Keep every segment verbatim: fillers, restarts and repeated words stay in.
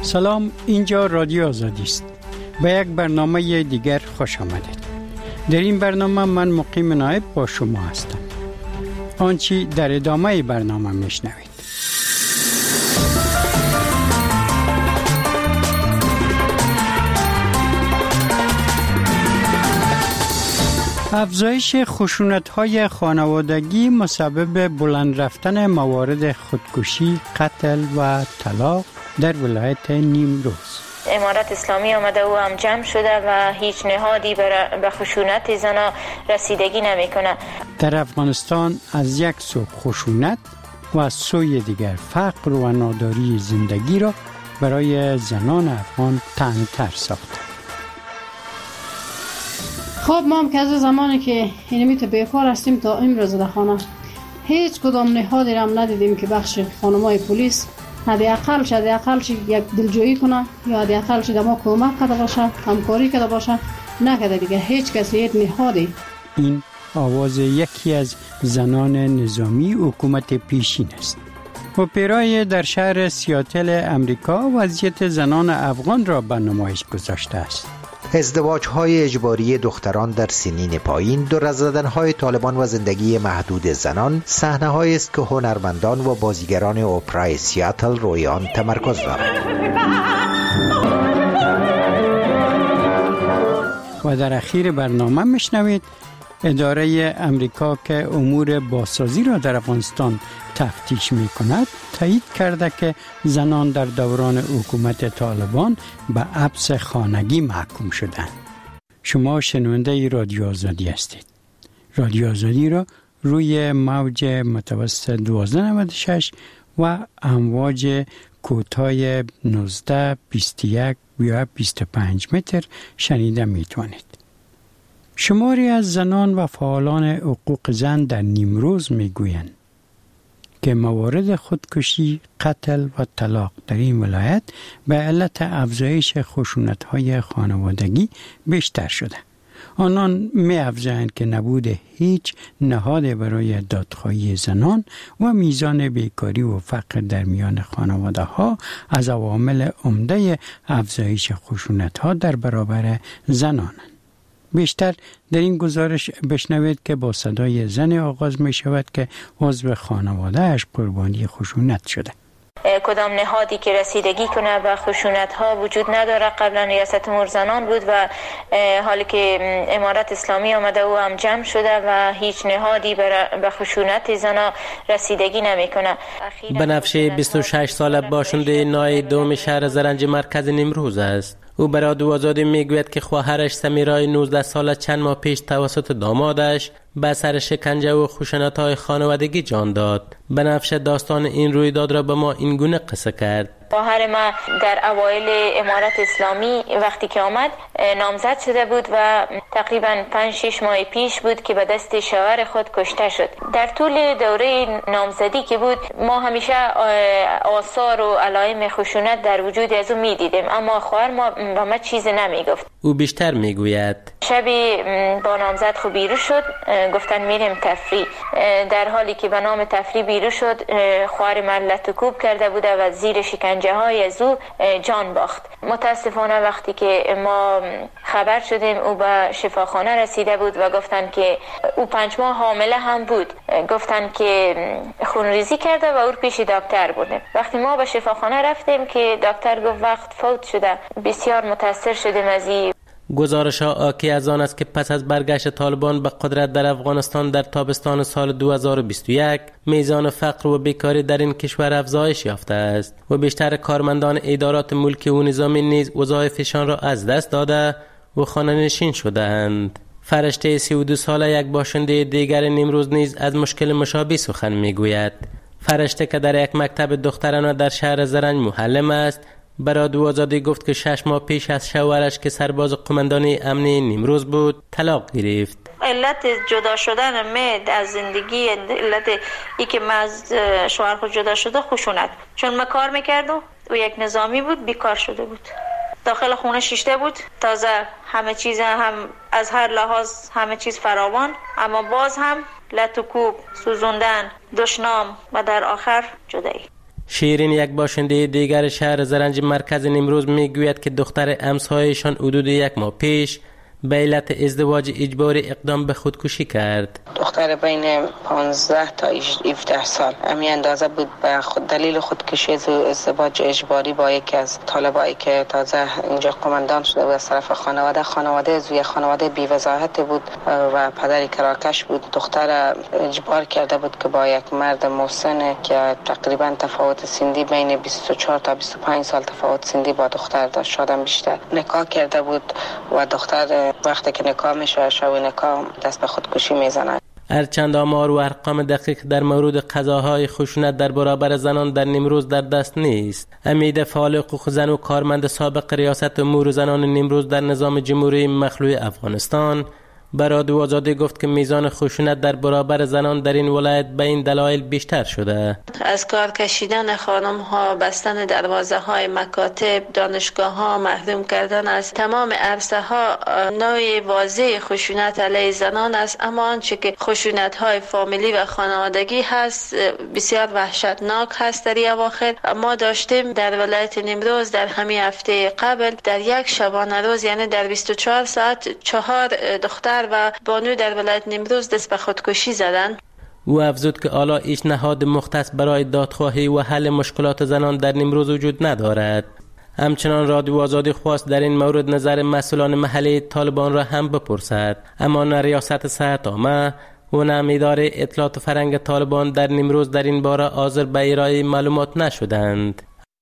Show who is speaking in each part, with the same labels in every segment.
Speaker 1: سلام، اینجا رادیو آزادی است. به یک برنامه دیگر خوش آمدید. در این برنامه من مقیم نایب با شما هستم. آنچه در ادامه برنامه میشنوید. افزایش خشونت‌های خانوادگی مسبب بلند رفتن موارد خودکشی، قتل و طلاق در ولایت نیمروز.
Speaker 2: امارت اسلامی آمده و هم جمع شده و هیچ نهادی به خشونت زنان رسیدگی نمی کنه.
Speaker 1: در افغانستان از یک سو خشونت و از سوی دیگر فقر و ناداری زندگی را برای زنان افغان تنگ‌تر ساخته.
Speaker 3: خب ما هم که از زمانی که اینمی تو بیکار هستیم تا امروز در خانه هیچ کدام نهادی را هم ندیدیم که بخش خانمای پلیس حداقل شد حداقل یک دلجویی کنه یا حداقل شد ما کمک کرده باشه، همکاری کرده باشه. نکرده دیگه هیچ کسی یک نهادی.
Speaker 1: این آواز یکی از زنان نظامی حکومت پیشین است. اپرای در شهر سیاتل امریکا وضعیت زنان افغان را به نمایش گذاشته است.
Speaker 4: ازدواج‌های اجباری دختران در سنین پایین، دور از زدن‌های طالبان و زندگی محدود زنان، صحنه‌هایی است که هنرمندان و بازیگران اپرای سیاتل روی آن تمرکز دارند.
Speaker 1: و در اخیر برنامه میشنوید اداره امریکا که امور بازسازی را در افغانستان تفتیش می کند تایید کرده که زنان در دوران حکومت طالبان به حبس خانگی محکوم شدند. شما شنونده رادیو آزادی هستید. رادیو آزادی را روی موج متوسط دوازده نود و شش و امواج کوتاه نوزده، بیست و یک و بیست و پنج متر شنیده می توانید. شماری از زنان و فعالان حقوق زن در نیمروز می گویند که موارد خودکشی، قتل و طلاق در این ولایت به علت افزایش خشونت‌های خانوادگی بیشتر شده. آنان می افزایند که نبود هیچ نهاد برای دادخواهی زنان و میزان بیکاری و فقر در میان خانواده ها از عوامل عمده افزایش خشونت‌ها در برابر زنانند. بیشتر در این گزارش بشنوید که با صدای زن آغاز می شود که عضو خانواده اش قربانی خشونت شده.
Speaker 2: کدام نهادی که رسیدگی کنه به خشونت ها وجود نداره. قبلا ریاست امور زنان بود و حالی که امارت اسلامی آمده و هم جمع شده و هیچ نهادی به خشونت زنان رسیدگی نمی کنه.
Speaker 5: بنفشه بیست و شش ساله باشنده نای دوم شهر زرنج مرکز نیمروز است. او برای رادیو آزادی میگوید که خواهرش سمیرای نوزده ساله چند ماه پیش توسط دامادش به اثر شکنجه و خشونت‌های خانوادگی جان داد. بنفشه داستان این رویداد را به ما این گونه قصه کرد.
Speaker 2: خواهر ما در اوایل امارت اسلامی وقتی که آمد نامزد شده بود و تقریبا پنج شش ماه پیش بود که به دست شوهر خود کشته شد. در طول دوره نامزدی که بود ما همیشه آثار و علائم خشونت در وجود از او می‌دیدیم، اما خواهر ما به ما چیزی نمیگفت.
Speaker 5: او بیشتر میگوید
Speaker 2: شبی با نامزد خو بیرون شد، گفتن میریم تفریح. در حالی که به نام تفریح بیرون شد خواهر من لطکوب کرده بوده و زیر شکنجه های از او جان باخت. متاسفانه وقتی که ما خبر شدیم او به شفاخانه رسیده بود و گفتن که او پنج ماه حامله هم بود. گفتن که خونریزی کرده و او پیش دکتر بردیم. وقتی ما به شفاخانه رفتیم که دکتر گفت وقت فوت شده. بسیار متاثر شدیم از این.
Speaker 5: گزارش ها آکی از آن است که پس از برگشت طالبان به قدرت در افغانستان در تابستان سال دو هزار و بیست و یک میزان فقر و بیکاری در این کشور افزایش یافته است و بیشتر کارمندان ادارات ملکی و نظامی نیز وظایفشان را از دست داده و خانه‌نشین شده‌اند. فرشته سی و دو ساله یک باشنده دیگر نیمروز نیز از مشکل مشابه سخن میگوید. فرشته که در یک مکتب دخترانه در شهر زرنج معلم است برای رادیو آزادی گفت که شش ماه پیش از شوهرش که سرباز قماندانی امنی نیمروز بود طلاق گرفت.
Speaker 2: علت جدا شدن من از زندگی، علت ای که من از شوهر خود جدا شده خشونت، چون من کار میکردم و یک نظامی بود بیکار شده بود، داخل خونه شیشته بود، تازه همه چیز هم از هر لحاظ همه چیز فراوان، اما باز هم لط و کوب، سوزوندن، دشنام و در آخر جدایی.
Speaker 5: شیرین، یک باشنده دیگر شهر زرنج مرکز نیمروز، میگوید که دختر امسایشان حدود یک ماه پیش به علت ازدواج اجباری اقدام به خودکشی کرد.
Speaker 6: دختر بین پانزده تا هفده سال، همین اندازه بود. به خود دلیل خودکشی از ازدواج اجباری با یکی از طالبایی که تازه اینجا قومندان شده بود از طرف خانواده خانواده از یک خانواده بی‌وضاحت بود و پدری کراکش بود. دختر اجبار کرده بود که با یک مرد مسن که تقریبا تفاوت سنی بین بیست و چهار تا بیست و پنج سال تفاوت سنی با دختر داشت، شاید بیشتر، نکاح کرده بود و دختر وقتی که نکاح میشه شب نکاح دست به خودکشی میزنه.
Speaker 5: هرچند آمار و ارقام دقیق در مورد قضاهای خشونت در برابر زنان در نیمروز در دست نیست. امید فعال حقوق زن و کارمند سابق ریاست امور زنان نیمروز در نظام جمهوری مخلوع افغانستان به رادیو آزادی گفت که میزان خشونت در برابر زنان در این ولایت به این دلایل بیشتر شده.
Speaker 7: از کار کشیدن خانم ها، بستن دروازه های مکاتب، دانشگاه ها، محروم کردن از تمام عرصه ها نوع واضح خشونت علیه زنان است. اما آنچه که خشونت های فامیلی و خانوادگی هست بسیار وحشتناک هست. در اواخر ما داشتیم در ولایت نیمروز در همین هفته قبل در یک شبانه روز، یعنی در بیست و چهار ساعت، چهار دختر و بانو در ولایت نیمروز دست به خودکشی زدن.
Speaker 5: او افزود که حالا هیچ نهاد مختص برای دادخواهی و حل مشکلات زنان در نیمروز وجود ندارد. همچنان رادیو آزادی خواست در این مورد نظر مسئولان محلی طالبان را هم بپرسد، اما نه ریاست صحت عامه و نه اداره اطلاعات فرهنگ طالبان در نیمروز در این باره حاضر به ارائه معلومات نشدند.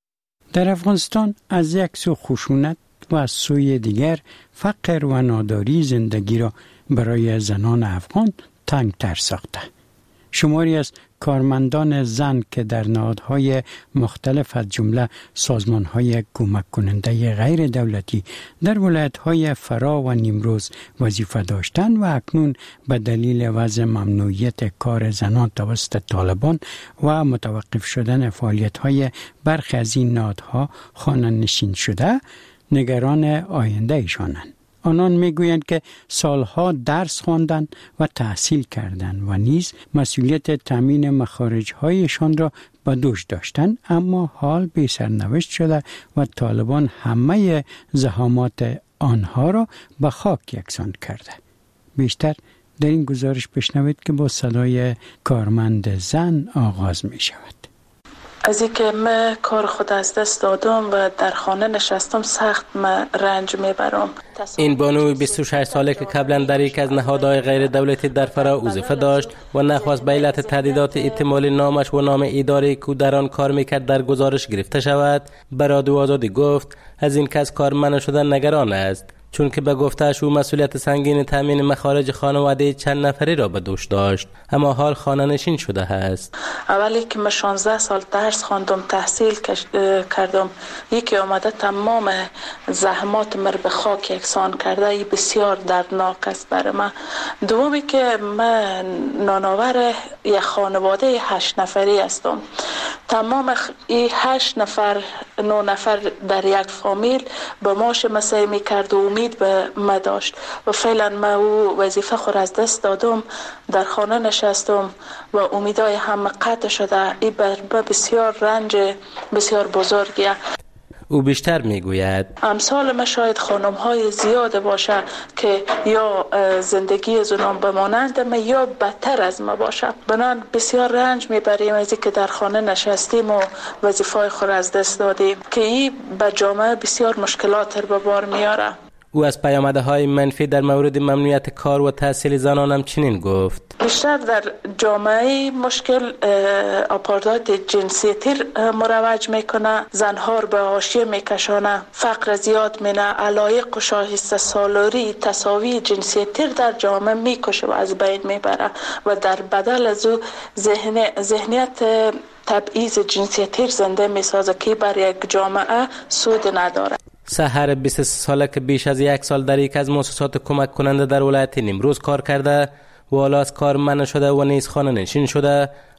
Speaker 1: در افغانستان از یک سو خشونت و از سوی دیگر فقر و ناداری زندگی را برای زنان افغان تنگ‌تر ساخته. شماری از کارمندان زن که در نهادهای مختلف از جمله سازمانهای کمک کننده غیر دولتی در ولایت‌های فرا و نیمروز وظیفه داشتند و اکنون به دلیل وضع ممنوعیت کار زنان توسط طالبان و متوقف شدن فعالیت‌های برخی از این نهادها خانه‌نشین شده، نگران آینده ایشانند. آنان میگویند که سالها درس خواندند و تحصیل کردند و نیز مسئولیت تامین مخارج‌هایشان را به دوش داشتند، اما حال بی سرنوشت شده و طالبان همه زحمات آنها را به خاک یکسان کرده. بیشتر در این گزارش بشنوید که با صدای کارمند زن آغاز می شود.
Speaker 8: از اینکه من کار خود از دست دادم و در خانه نشستم سخت من رنج میبرم.
Speaker 5: این بانوی بیست و شش ساله که قبلا در یک از نهادهای غیر دولتی در فرا وظیفه داشت و نخواست به علت تهدیدات احتمالی نامش و نام اداره که در آن کار میکرد در گزارش گرفته شود، به رادیو آزادی گفت از این کس کار منع شدن نگران است، چون که به گفته‌اش او مسئولیت سنگین تامین مخارج خانواده چند نفری را به دوش داشت، اما حال خانه نشین شده است.
Speaker 8: اولی که من شانزده سال درس خواندم، تحصیل کردم، یکی آمده تمام زحمات من به خاک یکسان کرده، این بسیار دردناک است برای من. دومی که من نانآور یک خانواده هشت نفری هستم. تمام این هشت نفر نه نفر در یک فامیل به ماش مسایی میکرد و امید به ما داشت و فعلا ما او وظیفه خود از دست دادم، در خانه نشستم و امیدهای همه قطع شده. این بر بسیار رنج بسیار بزرگیه.
Speaker 5: او بیشتر میگوید
Speaker 8: امثال ما شاید خانم های زیاده باشه که یا زندگی زنان بمانند ما یا بدتر از ما باشه. بنان بسیار رنج میبریم از اینکه در خانه نشستیم و وظیفه خود از دست دادیم که این به جامعه بسیار مشکلات به بار میاره.
Speaker 5: او از پیامدهای منفی در مورد ممنوعیت کار و تحصیل زنان هم چنین گفت:
Speaker 8: بیشتر در جامعه مشکل آپاردهایت جنسیتی مروج میکنه، زنها رو به حاشیه میکشانه، فقر زیاد مینه، علایق و شاخص سالاری تساوی جنسیتی در جامعه میکشه و از بین میبره و در بدل از او ذهن ذهنیت تبعیض جنسیتی زنده میسازه که بر یک جامعه سود نداره.
Speaker 5: سحر بیست و سه ساله که بیش از یک سال در یک از مؤسسات کمک کننده در ولایت نیمروز کار کرده و حالا از کار منع شده و نیز خانه نشین شده،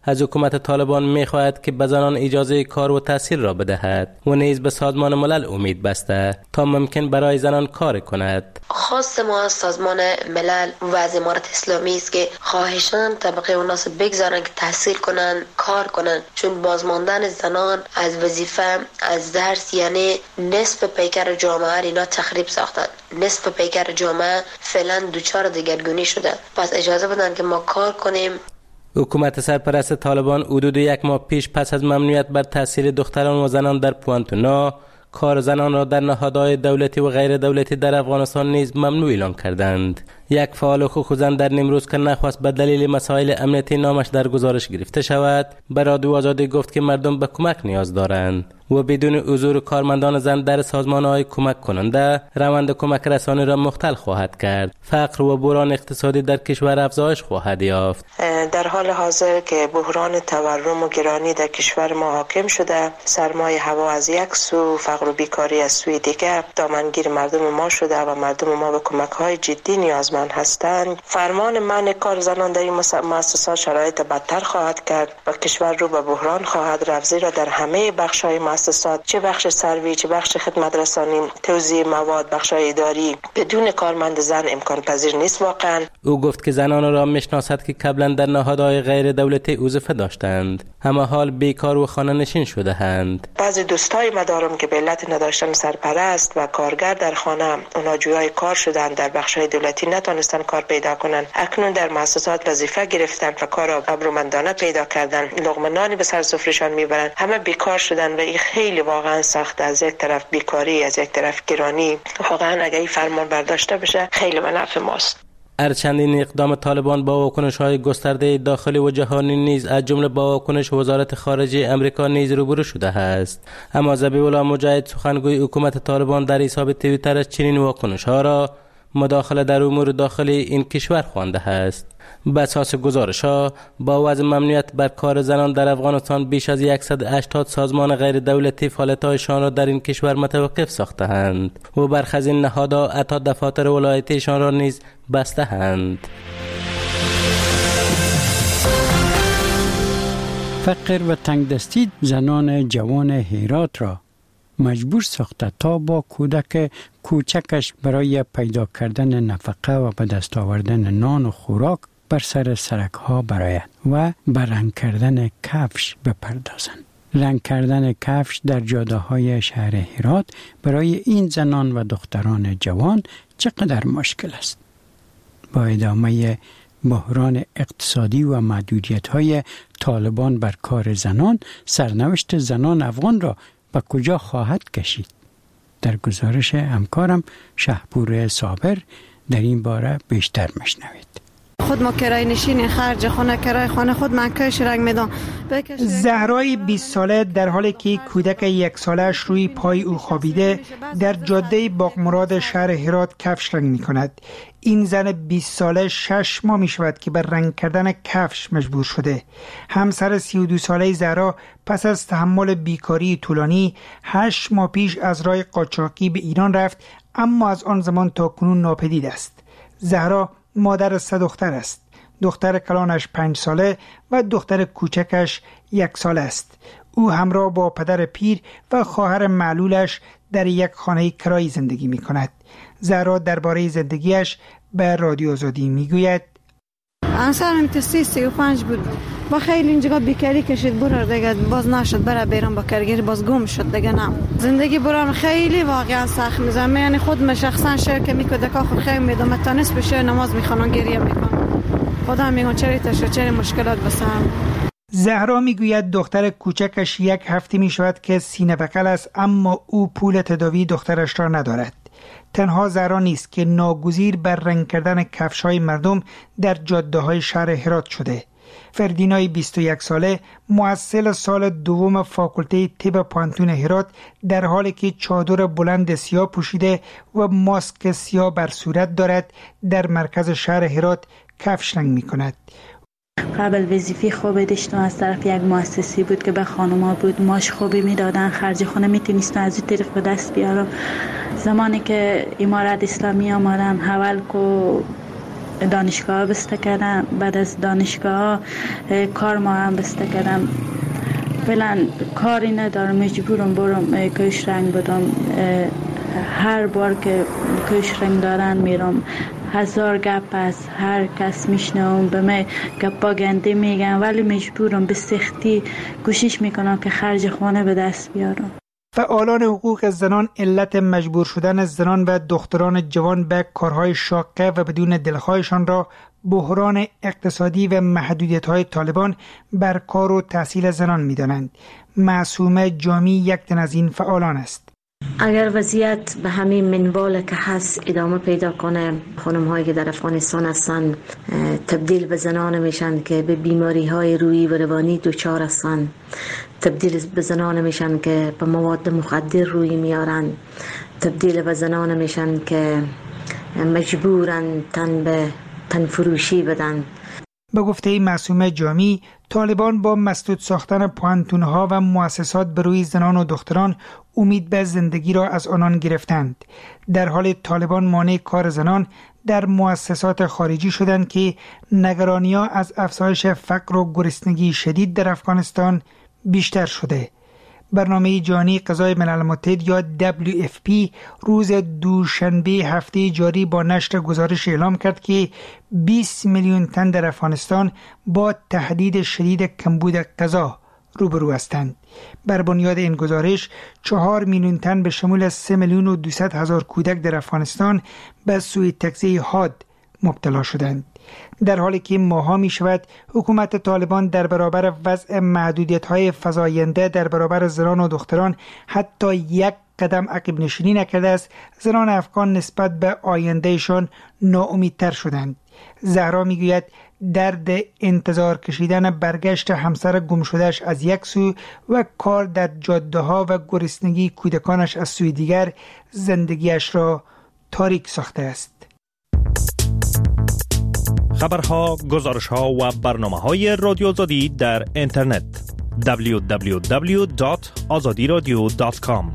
Speaker 5: از حکومت طالبان می‌خواهد که به زنان اجازه کار و تحصیل را بدهد و نیز به سازمان ملل امید بسته تا ممکن برای زنان کار کند.
Speaker 9: خواست ما از سازمان ملل و از امارت اسلامی است که خواهشان طبقه اوناس بگذارن که تحصیل کنن، کار کنن، چون بازماندن زنان از وظیفه، از درس، یعنی نصف پیکر جامعه اینا تخریب ساختن. نصف پیکر جامعه فعلا دوچار دگرگونی شده. پس اجازه بدن که ما کار کنیم.
Speaker 5: حکومت سرپرست طالبان حدود یک ماه پیش پس از ممنوعیت بر تحصیل دختران و زنان در پوانتونا، کار زنان را در نهادهای دولتی و غیر دولتی در افغانستان نیز ممنوع اعلام کردند. یک فعال حقوق زن در نیمروز که نخواست به دلیل مسائل امنیتی نامش در گزارش گرفته شود، به رادیو آزادی گفت که مردم به کمک نیاز دارند و بدون حضور کارمندان زن در سازمان‌های کمک کننده روند کمک رسانی را مختل خواهد کرد. فقر و بحران اقتصادی در کشور افزایش خواهد یافت.
Speaker 6: در حال حاضر که بحران تورم و گرانی در کشور ما حاکم شده، سرمایه هوا از یک سو، فقر و بیکاری از سوی دیگر دامنگیر مردم ما شده و مردم ما به کمک‌های جدی نیازمند هستند. فرمان منع کار زنان در این مؤسسات شرایط بدتر خواهد کرد و کشور رو به بحران خواهد رفت، زیرا در همه بخش‌های مؤسسات، چه بخش سروی، چه بخش خدمت رسانی، توزیع مواد، بخش‌های اداری، بدون کارمند زن امکان پذیر نیست واقعا.
Speaker 5: او گفت که زنان را میشناسد که قبلا در نهادهای غیر دولتی وظیفه داشتند، اما حال بیکار و خانه نشین شده اند.
Speaker 6: بعضی دوستای ما دارم که به علت نداشتن سرپرست و کارگر در خانه، اونا جویای کار شدند، در بخش‌های دولتی نتونستن کار پیدا کنن، اکنون در مؤسسات وظیفه گرفتن و کار ابرومندانه پیدا کردن، لقمه نانی به سر سفرهشان میبرن، همه بیکار شدن و این خیلی واقعا سخت. از یک طرف بیکاری، از یک طرف گرانی. واقعا اگه این فرمان برداشته بشه خیلی به نفع ماست.
Speaker 5: ارچندین اقدام طالبان با واکنش‌های گسترده داخلی و جهانی نیز از جمله با واکنش وزارت خارجه امریکا نیز روبرو شده است، اما ذبیح الله مجاهد سخنگوی حکومت طالبان در حساب توییترش چنین واکنش‌ها را مداخله در امور داخلی این کشور خوانده است. به اساس گزارش‌ها با وضع ممنوعیت بر کار زنان در افغانستان بیش از صد و هشتاد سازمان غیر دولتی فعالیت‌هایشان را در این کشور متوقف ساخته‌اند و برخی از این نهادها حتی دفاتر ولایتیشان را نیز بسته‌اند.
Speaker 1: فقر و تنگدستی زنان جوان هرات را مجبور ساخته تا با کودک کوچکش برای پیدا کردن نفقه و به دست آوردن نان و خوراک بر سر سرک ها برآید و به رنگ کردن کفش بپردازند. رنگ کردن کفش در جاده های شهر هرات برای این زنان و دختران جوان چقدر مشکل است. با ادامه بحران اقتصادی و محدودیت های طالبان بر کار زنان، سرنوشت زنان افغان را به کجا خواهد کشید؟ در گزارش همکارم شهپور صابر در این باره بیشتر میشنوید.
Speaker 3: خود ما کرای نشین خرج خانه کرای خانه خود من کش رنگ میدم.
Speaker 10: زهرای بیست ساله در حالی که کودک یک سالش روی پای او خوابیده در جاده باغمراد شهر هرات کفش رنگ می کند. این زن بیست ساله شش ماه می شود که بر رنگ کردن کفش مجبور شده. همسر سی و دو ساله زهرا پس از تحمل بیکاری طولانی هشت ماه پیش از راه قاچاقی به ایران رفت، اما از آن زمان تا کنون ناپدید است. زهرا مادر سه دختر است. دختر کلانش پنج ساله و دختر کوچکش یک ساله است. او همراه با پدر پیر و خواهر معلولش در یک خانه کرایی زندگی می کند. زهرا درباره زندگیش به رادیو آزادی می گوید:
Speaker 3: انصارم سی سی و پنج بود، با خیلی اینجا بیکاری کشید، برار دیگه باز نشد، برای بیرون با کرگیری باز گم شد دیگه. نه زندگی برام خیلی واقعا سخت میزنه، یعنی خود من شخصا شعر که میکرد که خود خیلی میدم تا نصف شعر نماز میخوانم گریه میکنم، خدا میگم چرا تاشو چرا مشکلات بسام.
Speaker 10: زهرا میگوید دختر کوچکش یک هفته میشود که سینه بکل است، اما او پول تداوی دخترش را ندارد. تنها زهرا نیست که ناگزیر بر رنگ کردن کفش‌های مردم در جاده‌های شهر هرات شده. فردینای بیست و یک ساله محصل سال دوم فاکولته طب پانتون هرات در حالی که چادر بلند سیاه پوشیده و ماسک سیاه بر صورت دارد در مرکز شهر هرات کفش رنگ می کند.
Speaker 11: قبل وظیفه خوبی داشتم، از طرف یک مؤسسه بود که به خانوما بود، ماش خوبی میدادن، خرج خونه میتونستم از این طریق به دست بیارم. زمانی که امارت اسلامی آمدن حول کو دانشگاه بسته کردم. بعد از دانشگاه کار ما هم بسته کردم. فعلا کاری ندارم، مجبورم برم کش رنگ بدم. هر بار که کش رنگ دارن میرم، هزار گپ از هر کس میشنوم، به من گپا گنده میگن، ولی مجبورم به سختی کوشش میکنم که خرج خانه به دست بیارم.
Speaker 10: فعالان حقوق زنان علت مجبور شدن زنان و دختران جوان به کارهای شاقه و بدون دلخواهشان را بحران اقتصادی و محدودیت‌های طالبان بر کار و تحصیل زنان می‌دانند. معصومه جامی یک تن از این فعالان است.
Speaker 12: اگر وضعیت به همین منوال که هست ادامه پیدا کنه، خانم هایی که در افغانستان هستن تبدیل به زنان میشن که به بیماری های روحی و روانی دچار هستن، تبدیل به زنان میشن که به مواد مخدر روی میارن، تبدیل به زنان میشن که مجبورن تن به تن فروشی بدن.
Speaker 10: به گفته معصومه جامی، طالبان با مسدود ساختن پوانتونها و مؤسسات بروی زنان و دختران امید به زندگی را از آنان گرفتند. در حال طالبان مانع کار زنان در مؤسسات خارجی شدند که نگرانی‌ها از افزایش فقر و گرسنگی شدید در افغانستان بیشتر شده. برنامه جهانی غذای ملل متحد یا دبلیو اف پی روز دوشنبه هفته جاری با نشر گزارش اعلام کرد که بیست میلیون تن در افغانستان با تهدید شدید کمبود غذا روبرو هستند. بر بنیاد این گزارش چهار میلیون تن به شمول سه میلیون و دویست هزار کودک در افغانستان به سوی تغذیه حاد مبتلا شدند. در حالی که ماها می شود حکومت طالبان در برابر وضع محدودیت‌های فزاینده در برابر زنان و دختران حتی یک قدم عقب نشینی نکرده است، زنان افغان نسبت به آیندهشان ناامیدتر شدند. زهرا می گوید درد انتظار کشیدن برگشت همسر گم شدهش از یک سو و کار در جاده ها و گرسنگی کودکانش از سوی دیگر زندگیش را تاریک ساخته است.
Speaker 13: خبرها، گزارشها و برنامه‌های رادیو آزادی در اینترنت دبلیو دبلیو دبلیو دات آزادی رادیو دات کام.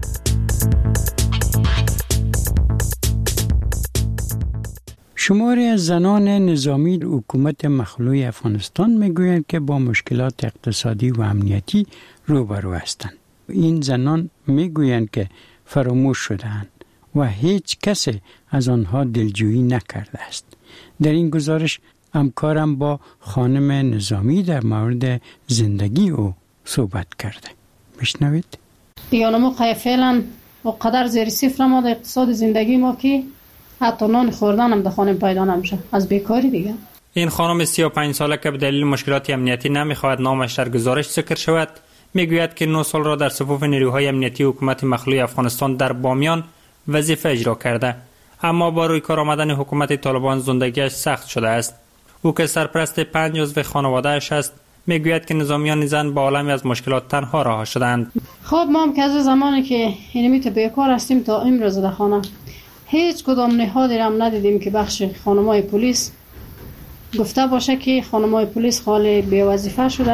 Speaker 1: شماری از زنان نظامی حکومت مخلوع افغانستان میگویند که با مشکلات اقتصادی و امنیتی روبرو هستند. این زنان میگویند که فراموش شده‌اند و هیچ کسی از آنها دلجویی نکرده است. در این گزارش همکارم با خانم نظامی در مورد زندگی او صحبت کرده. میشنوید؟
Speaker 3: دیگه ما فعلا و قدر زیر صفر ما در اقتصاد زندگی ما که حتی نان خوردن هم در خانه پیدا نمیشه از بیکاری دیگه.
Speaker 14: این خانم سی و پنج ساله که به دلیل مشکلات امنیتی نمیخواهد نامش در گزارش ذکر شود، میگوید که نه سال را در صفوف نیروهای امنیتی حکومت مخلوع افغانستان در بامیان وظیفه اجرا کرده، اما با روی کار آمدن حکومت طالبان زندگیش سخت شده است. او که سرپرست پنج عضو خانواده‌اش است، میگوید که نظامیان زن با عالمی از مشکلات تنها رها شدند.
Speaker 3: خب ما هم که از زمانی که اینمی تو بیکار هستیم تا امروز در خانه هیچ کدام نهادی را هم ندیدیم که بخش خانمای پلیس گفته باشه که خانمای پلیس خالی بی وظیفه شده،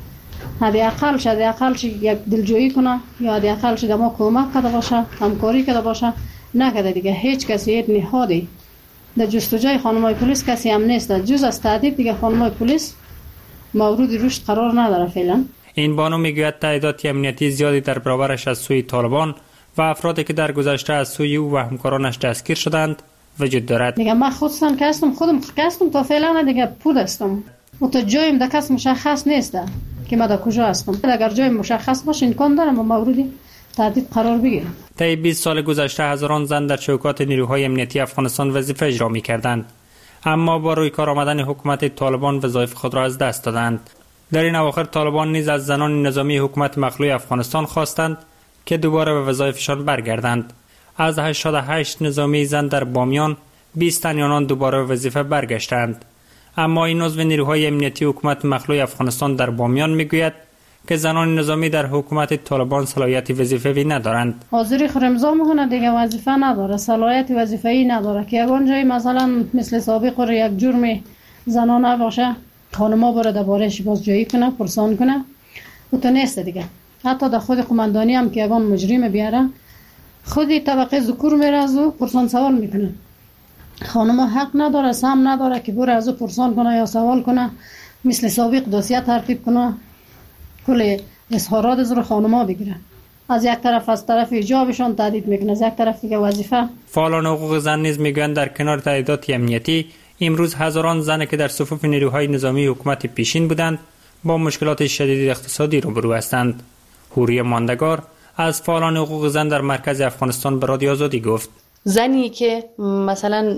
Speaker 3: حداقل شده حداقل یک دلجویی کنه یا حداقل شده ما کمک کرده باشه، همکاری کرده باشه. نکرده دیگه. هیچ کسی یک نهادی در جستجوی خانمای پلیس کسی هم نیست. جز از تعدید دیگه خانمای پلیس مورد رشد قرار نداره فعلا.
Speaker 14: این بانو میگوید تعداد امنیتی زیادی در برابرش از سوی طالبان و افرادی که در گذشته از سوی او و همکارانش دستگیر شدند وجود دارد.
Speaker 3: دیگه من خودم که هستم خودم که هستم تا فعلا دیگه پود هستم و تا جایم در کس مشخص نیست که من در کجا هستم. اگر جای مشخص باشه امکان دارم با موردی تهدید قرار بگیرم.
Speaker 14: طی بیست سال گذشته هزاران زن در چوکات نیروهای امنیتی افغانستان وظیفه اجرا می‌کردند، اما با روی کار آمدن حکومت طالبان وظایف خود را از دست دادند. در این اواخر طالبان نیز از زنان نظامی حکومت مخلوع افغانستان خواستند که دوباره به وظایفشان برگردند. از هشتاد و هشت نظامی زن در بامیان بیست تن آنان دوباره به وظیفه برگشتند، اما این عضو نیروهای امنیتی حکومت مخلوع افغانستان در بامیان میگوید که زنان نظامی در حکومت طالبان صلاحیت وظیفه‌ای ندارند.
Speaker 3: حاضری خود امضا میکنه دیگه وظیفه نداره، صلاحیت وظیفه‌ای نداره که یگان جایی مثلا مثل سابق رو یک جرم زنانه باشه خانما بره درباره‌اش بازجویی کنه، پرسان کنه، و تو نیست دیگه. حتی در خود قماندانی هم که یگان مجرم بیاره خودی طبقه ذکور میره از او پرسان سوال میکنه. خانم حق نداره، سهم نداره که بره از او پرسان کنه یا سوال کنه، مثل سابق دوسیه ترتیب کنه، کل اظهارات از رو خانم‌ها بگیره. از یک طرف از طرف ایجابشان تهدید میکنه، از یک طرف دیگه وظیفه.
Speaker 14: فعالان حقوق زن نیز میگویند در کنار تهدیدات امنیتی، امروز هزاران زن که در صفوف نیروهای نظامی حکومت پیشین بودند با مشکلات شدید اقتصادی روبرو هستند. حوری ماندگار از فعالان حقوق زن در مرکز افغانستان به رادیو آزادی گفت:
Speaker 15: زنی که مثلا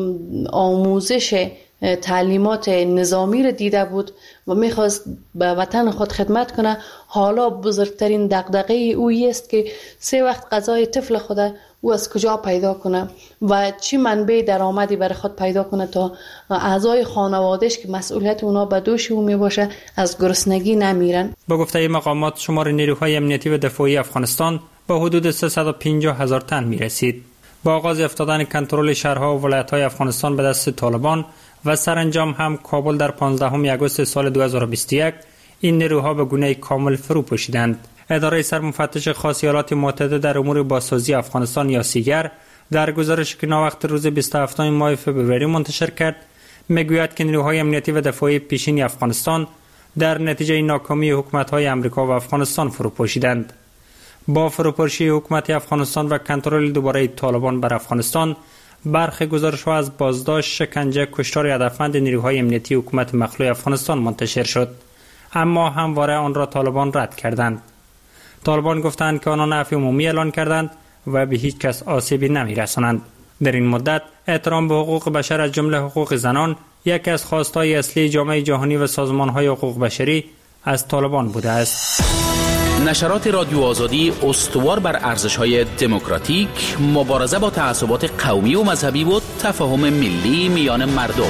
Speaker 15: آموزش تعلیمات نظامی را دیده بود و میخواست به وطن خود خدمت کنه، حالا بزرگترین دغدغه او است که سه وقت غذای طفل خود او از کجا پیدا کنه و چی منبع درآمدی برای خود پیدا کنه تا اعضای خانوادهش که مسئولیت اونا به دوش او میباشه از گرسنگی نمیرن.
Speaker 14: با گفته مقامات شمار نیروهای امنیتی و دفاعی افغانستان به حدود سیصد و پنجاه هزار تن میرسید. با آغاز افتادن کنترل شهرها و ولایت‌های افغانستان به دست طالبان و سرانجام هم کابل در پانزدهم آگوست سال دو هزار و بیست و یک، این نیروها به گونه کامل فرو پوشیدند. اداره سرمفتش خاص ایالات متحده در امور بازسازی افغانستان یا سیگر در گزارشی که ناوقت روز بیست و هفتم ماه فوریه منتشر کرد میگوید که نیروهای امنیتی و دفاعی پیشین افغانستان در نتیجه ناکامی حکومت‌های آمریکا و افغانستان فرو پوشیدند. با فروپاشی حکومت افغانستان و کنترل دوباره طالبان بر افغانستان، برخی گزارش‌ها از بازداشت، شکنجه، کشتار هدفمند نیروهای امنیتی حکومت مخلوع افغانستان منتشر شد، اما همواره آن را طالبان رد کردند. طالبان گفتند که آنها عفو عمومی اعلان کردند و به هیچ کس آسیبی نمی‌رسانند. در این مدت احترام به حقوق بشر از جمله حقوق زنان یکی از خواست‌های اصلی جامعه جهانی و سازمان‌های حقوق بشری از طالبان بوده است.
Speaker 16: نشرات رادیو آزادی استوار بر ارزش‌های دموکراتیک، مبارزه با تعصبات قومی و مذهبی و تفاهم ملی میان مردم.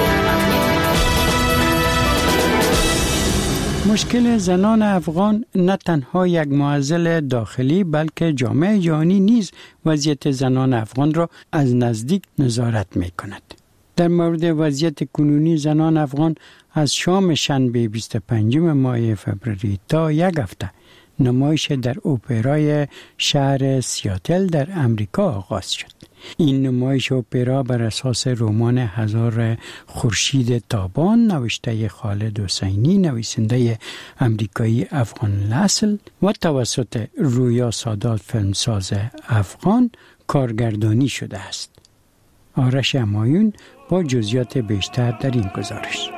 Speaker 1: مشکل زنان افغان نه تنها یک معضل داخلی بلکه جامعه جهانی نیز وضعیت زنان افغان را از نزدیک نظارت می‌کند. در مورد وضعیت کنونی زنان افغان از شام شنبه بیست و پنجم ماه فوریه تا یک هفته نمایش در اپرای شهر سیاتل در امریکا آغاز شد. این نمایش اپرا بر اساس رمان هزار خورشید تابان نوشته خالد حسینی نویسنده امریکایی افغان الاصل و توسط رویا سادات فیلمساز افغان کارگردانی شده است. آرش همایون با جزئیات بیشتر در این گزارش.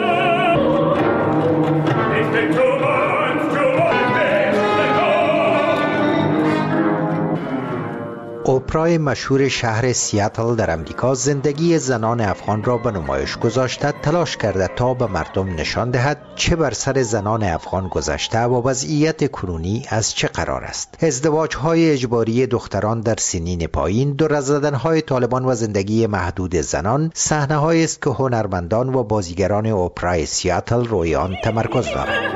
Speaker 4: اپرای مشهور شهر سیاتل در امریکا زندگی زنان افغان را به نمایش گذاشته تلاش کرده تا به مردم نشان دهد چه بر سر زنان افغان گذشته و وضعیت کنونی از چه قرار است. ازدواج‌های اجباری دختران در سنین پایین، دور از زدن‌های طالبان و زندگی محدود زنان صحنه‌هایی است که هنرمندان و بازیگران اپرای سیاتل روی آن تمرکز دارند.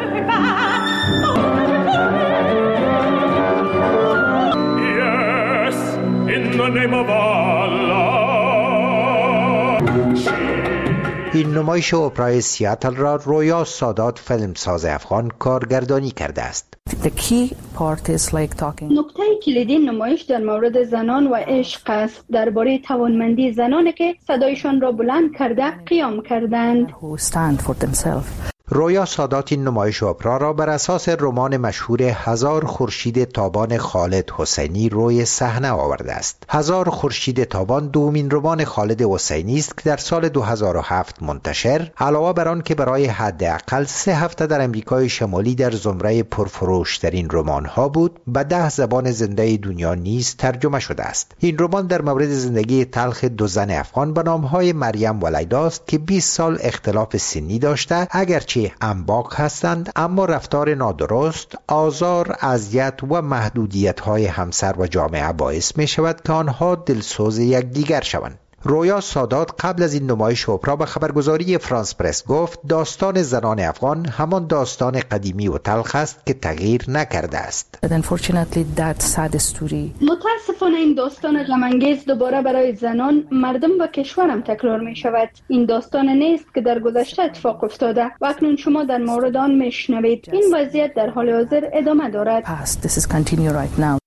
Speaker 4: این نمایش اپرای سیاتل را رویا سادات فیلمساز افغان کارگردانی کرده است.
Speaker 17: نکته کلیدی نمایش در مورد زنان و عشق است، درباره توانمندی زنانی که صدایشان را بلند کرده قیام کردند.
Speaker 4: رویا سادات این نمایش اپرا را بر اساس رمان مشهور هزار خورشید تابان خالد حسینی روی صحنه آورده است. هزار خورشید تابان دومین رمان خالد حسینی است که در سال دو هزار و هفت منتشر، علاوه بر آن که برای حداقل سه هفته در امریکای شمالی در زمره پرفروشترین رمان‌ها بود، به ده زبان زنده دنیا نیز ترجمه شده است. این رمان در مورد زندگی تلخ دو زن افغان به نام‌های مریم و لیلا است که بیست سال اختلاف سنی داشته، اگرچه انباق هستند اما رفتار نادرست، آزار، اذیت و محدودیت‌های همسر و جامعه باعث می شود که آنها دلسوز یکدیگر شوند. رویا سادات قبل از این نمایش اپرا به خبرگزاری فرانس پرس گفت داستان زنان افغان همان داستان قدیمی و تلخ است که تغییر نکرده است.
Speaker 17: متاسفانه این داستان غم‌انگیز دوباره برای زنان، مردم و کشورم تکرار می شود. این داستان نیست که در گذشته اتفاق افتاده و اکنون شما در مورد آن می شنوید. این وضعیت در حال حاضر ادامه دارد.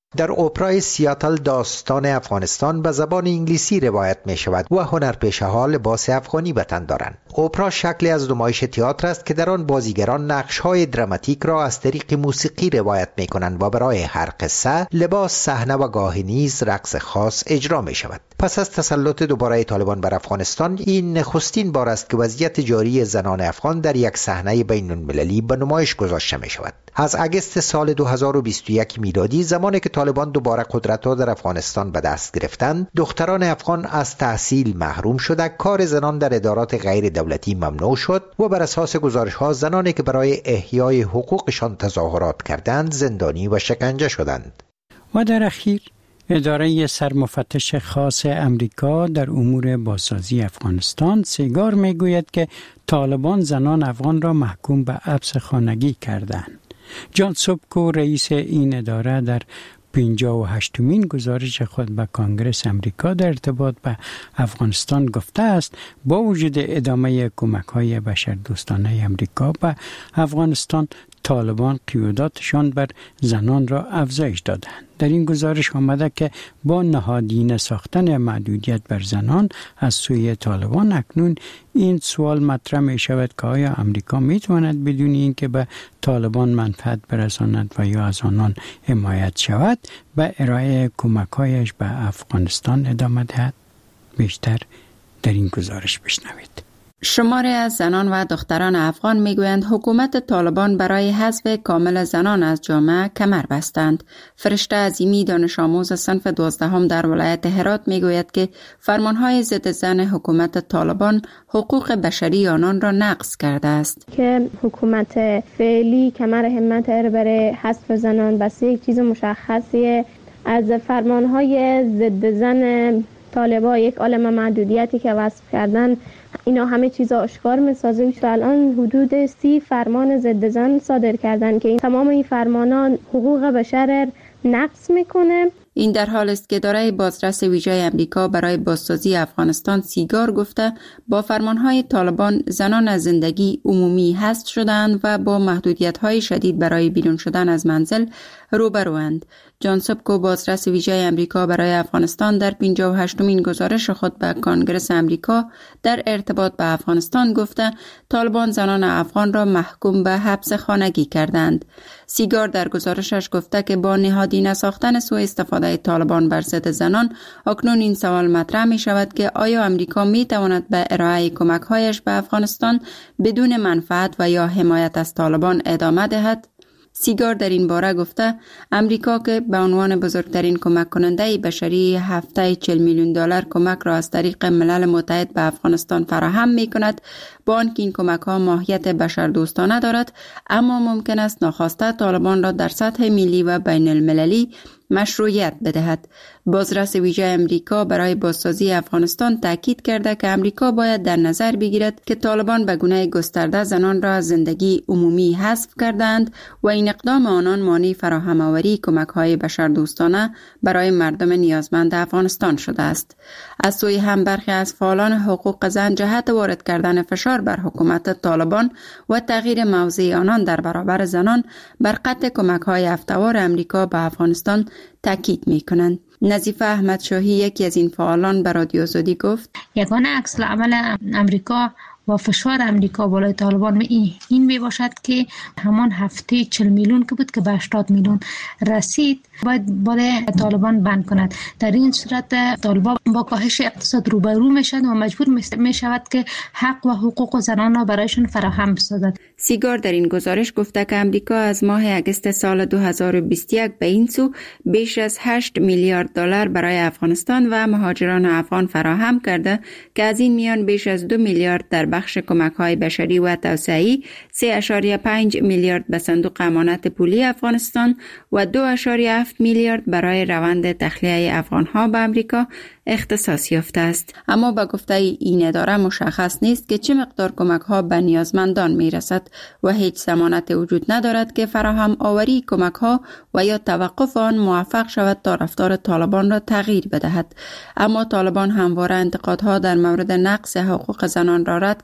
Speaker 4: در اپرای سیاتل داستان افغانستان به زبان انگلیسی روایت می شود و هنرپیشه ها لباس افغانی به تن دارند. اپرا شکلی از نمایش تئاتر است که در آن بازیگران نقش های دراماتیک را از طریق موسیقی روایت می کنند و برای هر قصه لباس، صحنه و گاهی نیز رقص خاص اجرا می شود. پس از تسلط دوباره طالبان بر افغانستان، این نخستین بار است که وضعیت جاری زنان افغان در یک صحنه بین المللی به نمایش گذاشته می شود. از اگست سال دو هزار و بیست و یک میلادی، زمانی که طالبان دوباره قدرت را در افغانستان به دست گرفتند، دختران افغان از تحصیل محروم شده، کار زنان در ادارات غیر دولتی ممنوع شد و بر اساس گزارش‌ها زنانی که برای احیای حقوقشان تظاهرات کردند زندانی و شکنجه شدند.
Speaker 1: و در اخیر اداره سرمفتش خاص امریکا در امور بازسازی افغانستان سیگار میگوید که طالبان زنان افغان را محکوم به حبس خانگی کردند. جان سوبکو رئیس این اداره در پنجاه و هشتمین گزارش خود به کانگرس امریکا در ارتباط به افغانستان گفته است با وجود ادامه کمک‌های بشردوستانه امریکا به افغانستان، طالبان قیوداتشان بر زنان را افزایش دادند. در این گزارش آمده که با نهادینه ساختن محدودیت بر زنان از سوی طالبان، اکنون این سوال مطرح می شود که آیا امریکا می تواند بدون اینکه به طالبان منفعت برساند و یا از آنان حمایت شود به ارائه کمک‌هایش به افغانستان ادامه دهد؟ بیشتر در این گزارش بشنوید.
Speaker 18: شماری از زنان و دختران افغان میگویند حکومت طالبان برای حذف کامل زنان از جامعه کمر بستند. فرشته عظیمی دانش آموز صنف دوازدهم در ولایت هرات میگوید که فرمانهای ضد زن حکومت طالبان حقوق بشری آنان را نقض کرده است.
Speaker 19: که حکومت فعلی کمر همت ار برای حذف زنان بس یک چیز مشخصیه. از فرمانهای ضد زن طالبان یک عالم محدودیتی که وصف کردن، اینا همه چیزا آشکار می‌سازه. و الان حدود سی فرمان ضد زن صادر کردن که این تمام این فرمانان حقوق بشر نقض میکنه.
Speaker 18: این در حال است که اداره بازرس ویژه امریکا برای بازسازی افغانستان سیگار گفته با فرمانهای طالبان زنان از زندگی عمومی حذف شدند و با محدودیت‌های شدید برای بیرون شدن از منزل روبروند. جان سوبکو بازرس ویژه امریکا برای افغانستان در پنجاه و هشتمین گزارش خود به کانگرس امریکا در ارتباط به افغانستان گفته طالبان زنان افغان را محکوم به حبس خانگی کردند. سیگار در گزارشش گفته که با نهادینه ساختن سوء استفاده طالبان بر ضد زنان، اکنون این سوال مطرح می شود که آیا امریکا می تواند به ارائه کمک‌هایش به افغانستان بدون منفعت و یا حمایت از طالبان ادامه دهد؟ سیگار در این باره گفته امریکا که به عنوان بزرگترین کمک کننده بشری هفته چهل میلیون دلار کمک را از طریق ملل متحد به افغانستان فراهم می کند، با آنکه این کمک ها ماهیت بشردوستانه دارد، اما ممکن است ناخواسته طالبان را در سطح ملی و بین المللی مشروعیت بدهد. بازرس ویژه امریکا برای بازسازی افغانستان تاکید کرده که امریکا باید در نظر بگیرد که طالبان به گونه گسترده زنان را از زندگی عمومی حذف کردند و این اقدام آنان مانع فراهم آوری کمک‌های بشردوستانه برای مردم نیازمند افغانستان شده است. از سوی هم برخی از فعالان حقوق زن جهت وارد کردن فشار بر حکومت طالبان و تغییر موضع آنان در برابر زنان بر قطع کمک‌های هفته‌وار امریکا به افغانستان تاکید می‌کنند. نظیفه احمد شاهی یکی از این فعالان به رادیو آزادی گفت
Speaker 20: یگانه عکس العمل امریکا و فشار امریکا بالای طالبان این این می باشد که همان هفته چهل میلیون که بود که به هشتاد میلیون رسید باید بالای طالبان بند کند. در این صورت طالبان با کاهش اقتصاد روبرو می شود و مجبور می شود که حق و حقوق زنان را برایشان فراهم بسازد.
Speaker 18: سیگار در این گزارش گفته که امریکا از ماه اگست سال دو هزار و بیست و یک به این سو بیش از هشت میلیارد دلار برای افغانستان و مهاجران افغان فراهم کرده که از این میان بیش از دو میلیارد در بخش کمک‌های بشری و توسعه‌ای، سه اشاریه پنج میلیارد به صندوق امانت پولی افغانستان و دو اشاریه هفت میلیارد برای روند تخلیه افغان‌ها به امریکا اختصاص یافته است. اما با گفته این اداره مشخص نیست که چه مقدار کمک‌ها به نیازمندان میرسد و هیچ ضمانت وجود ندارد که فراهم آوری کمک‌ها و یا توقف آن موفق شود تا رفتار طالبان را تغییر بدهد. اما طالبان همواره انتقادها در مورد نقض حقوق زنان را رد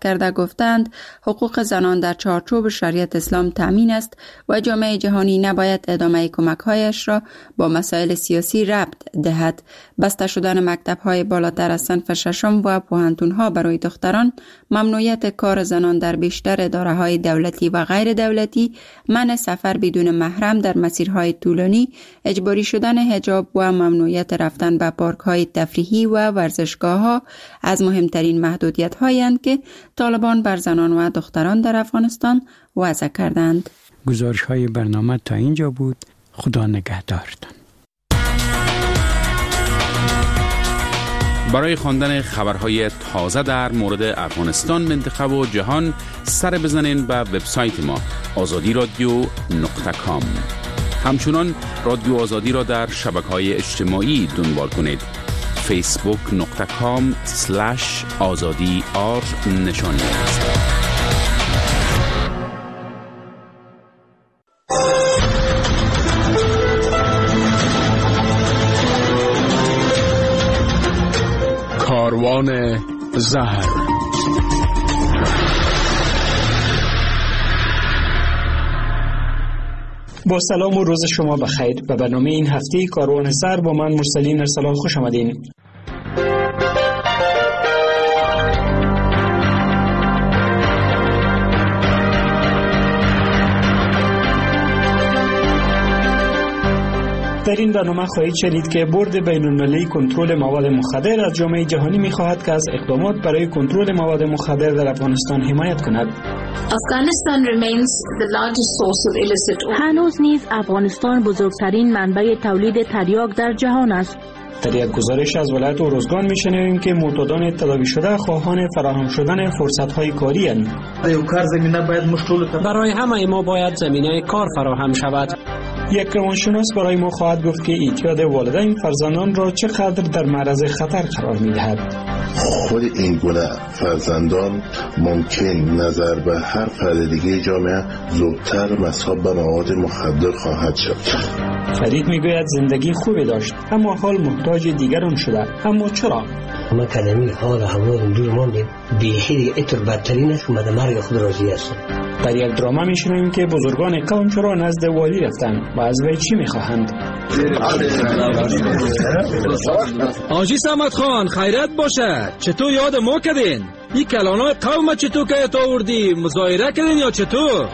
Speaker 18: کرده گفتند حقوق زنان در چارچوب شریعت اسلام تامین است و جامعه جهانی نباید ادامه کمک‌هایش را با مسائل سیاسی ربط دهد. بسته شدن مکتب‌های بالاتر از صنف ششم و پوهنتون‌ها برای دختران، ممنوعیت کار زنان در بیشتر اداره‌های دولتی و غیر دولتی، منع سفر بدون محرم در مسیرهای طولانی، اجباری شدن حجاب و ممنوعیت رفتن به پارک‌های تفریحی و ورزشگاه‌ها از مهمترین محدودیت‌هایند که طالبان بر زنان و دختران در افغانستان وضع کردند.
Speaker 1: گزارش‌های برنامه تا اینجا بود. خدا نگهدارتان.
Speaker 16: برای خواندن خبرهای تازه در مورد افغانستان، منطقه و جهان سر بزنین به وبسایت ما آزادی رادیو نقطه کام. همچنان رادیو آزادی را در شبکه‌های اجتماعی دنبال کنید. فیسبوک نقطه کام سلش آزادی آر نشانی است.
Speaker 21: کاروان زهر.
Speaker 22: با سلام و روز شما بخیر. به برنامه این هفته کاروان زهر با من مرسلین ارسلان خوش آمدین. در این برنامه خواهید شنید که بورد بین‌المللی کنترل مواد مخدر از جامعه جهانی می‌خواهد که از اقدامات برای کنترل مواد مخدر در افغانستان حمایت کند.
Speaker 23: هنوز نیز افغانستان بزرگترین منبع تولید تریاک در جهان است.
Speaker 22: در یک گزارش از ولایت اروزگان می‌شنویم که معتادان تداوی شده خواهان فراهم شدن فرصت‌های کاری اند.
Speaker 24: برای همه ما باید زمینه کار فراهم شود.
Speaker 22: یک روانشناس برای ما خواهد گفت که اعتیاد والدین فرزندان را چقدر در معرض خطر قرار می‌دهد.
Speaker 25: خود این گونه فرزندان ممکن نظر به هر فرد دیگه جامعه زودتر مصاب به مواد مخدر خواهد شد.
Speaker 22: فرید میگوید زندگی خوبی داشت اما حال محتاج دیگران شده. اما چرا؟
Speaker 26: ما کلمی حال همون دور ماندیم بیخیلی اتر بدترین است که من مرگ خود راضی هستم.
Speaker 22: در یک درامه میشنویم که بزرگان قوم چرا نزد والی رفتن و از وی چی میخواهند.
Speaker 24: آجی سمت خان خیرت باشه، چطور یاد ما کردین؟ این کلانای قوم چطور که تا آوردی مظاهره کردین یا چطور؟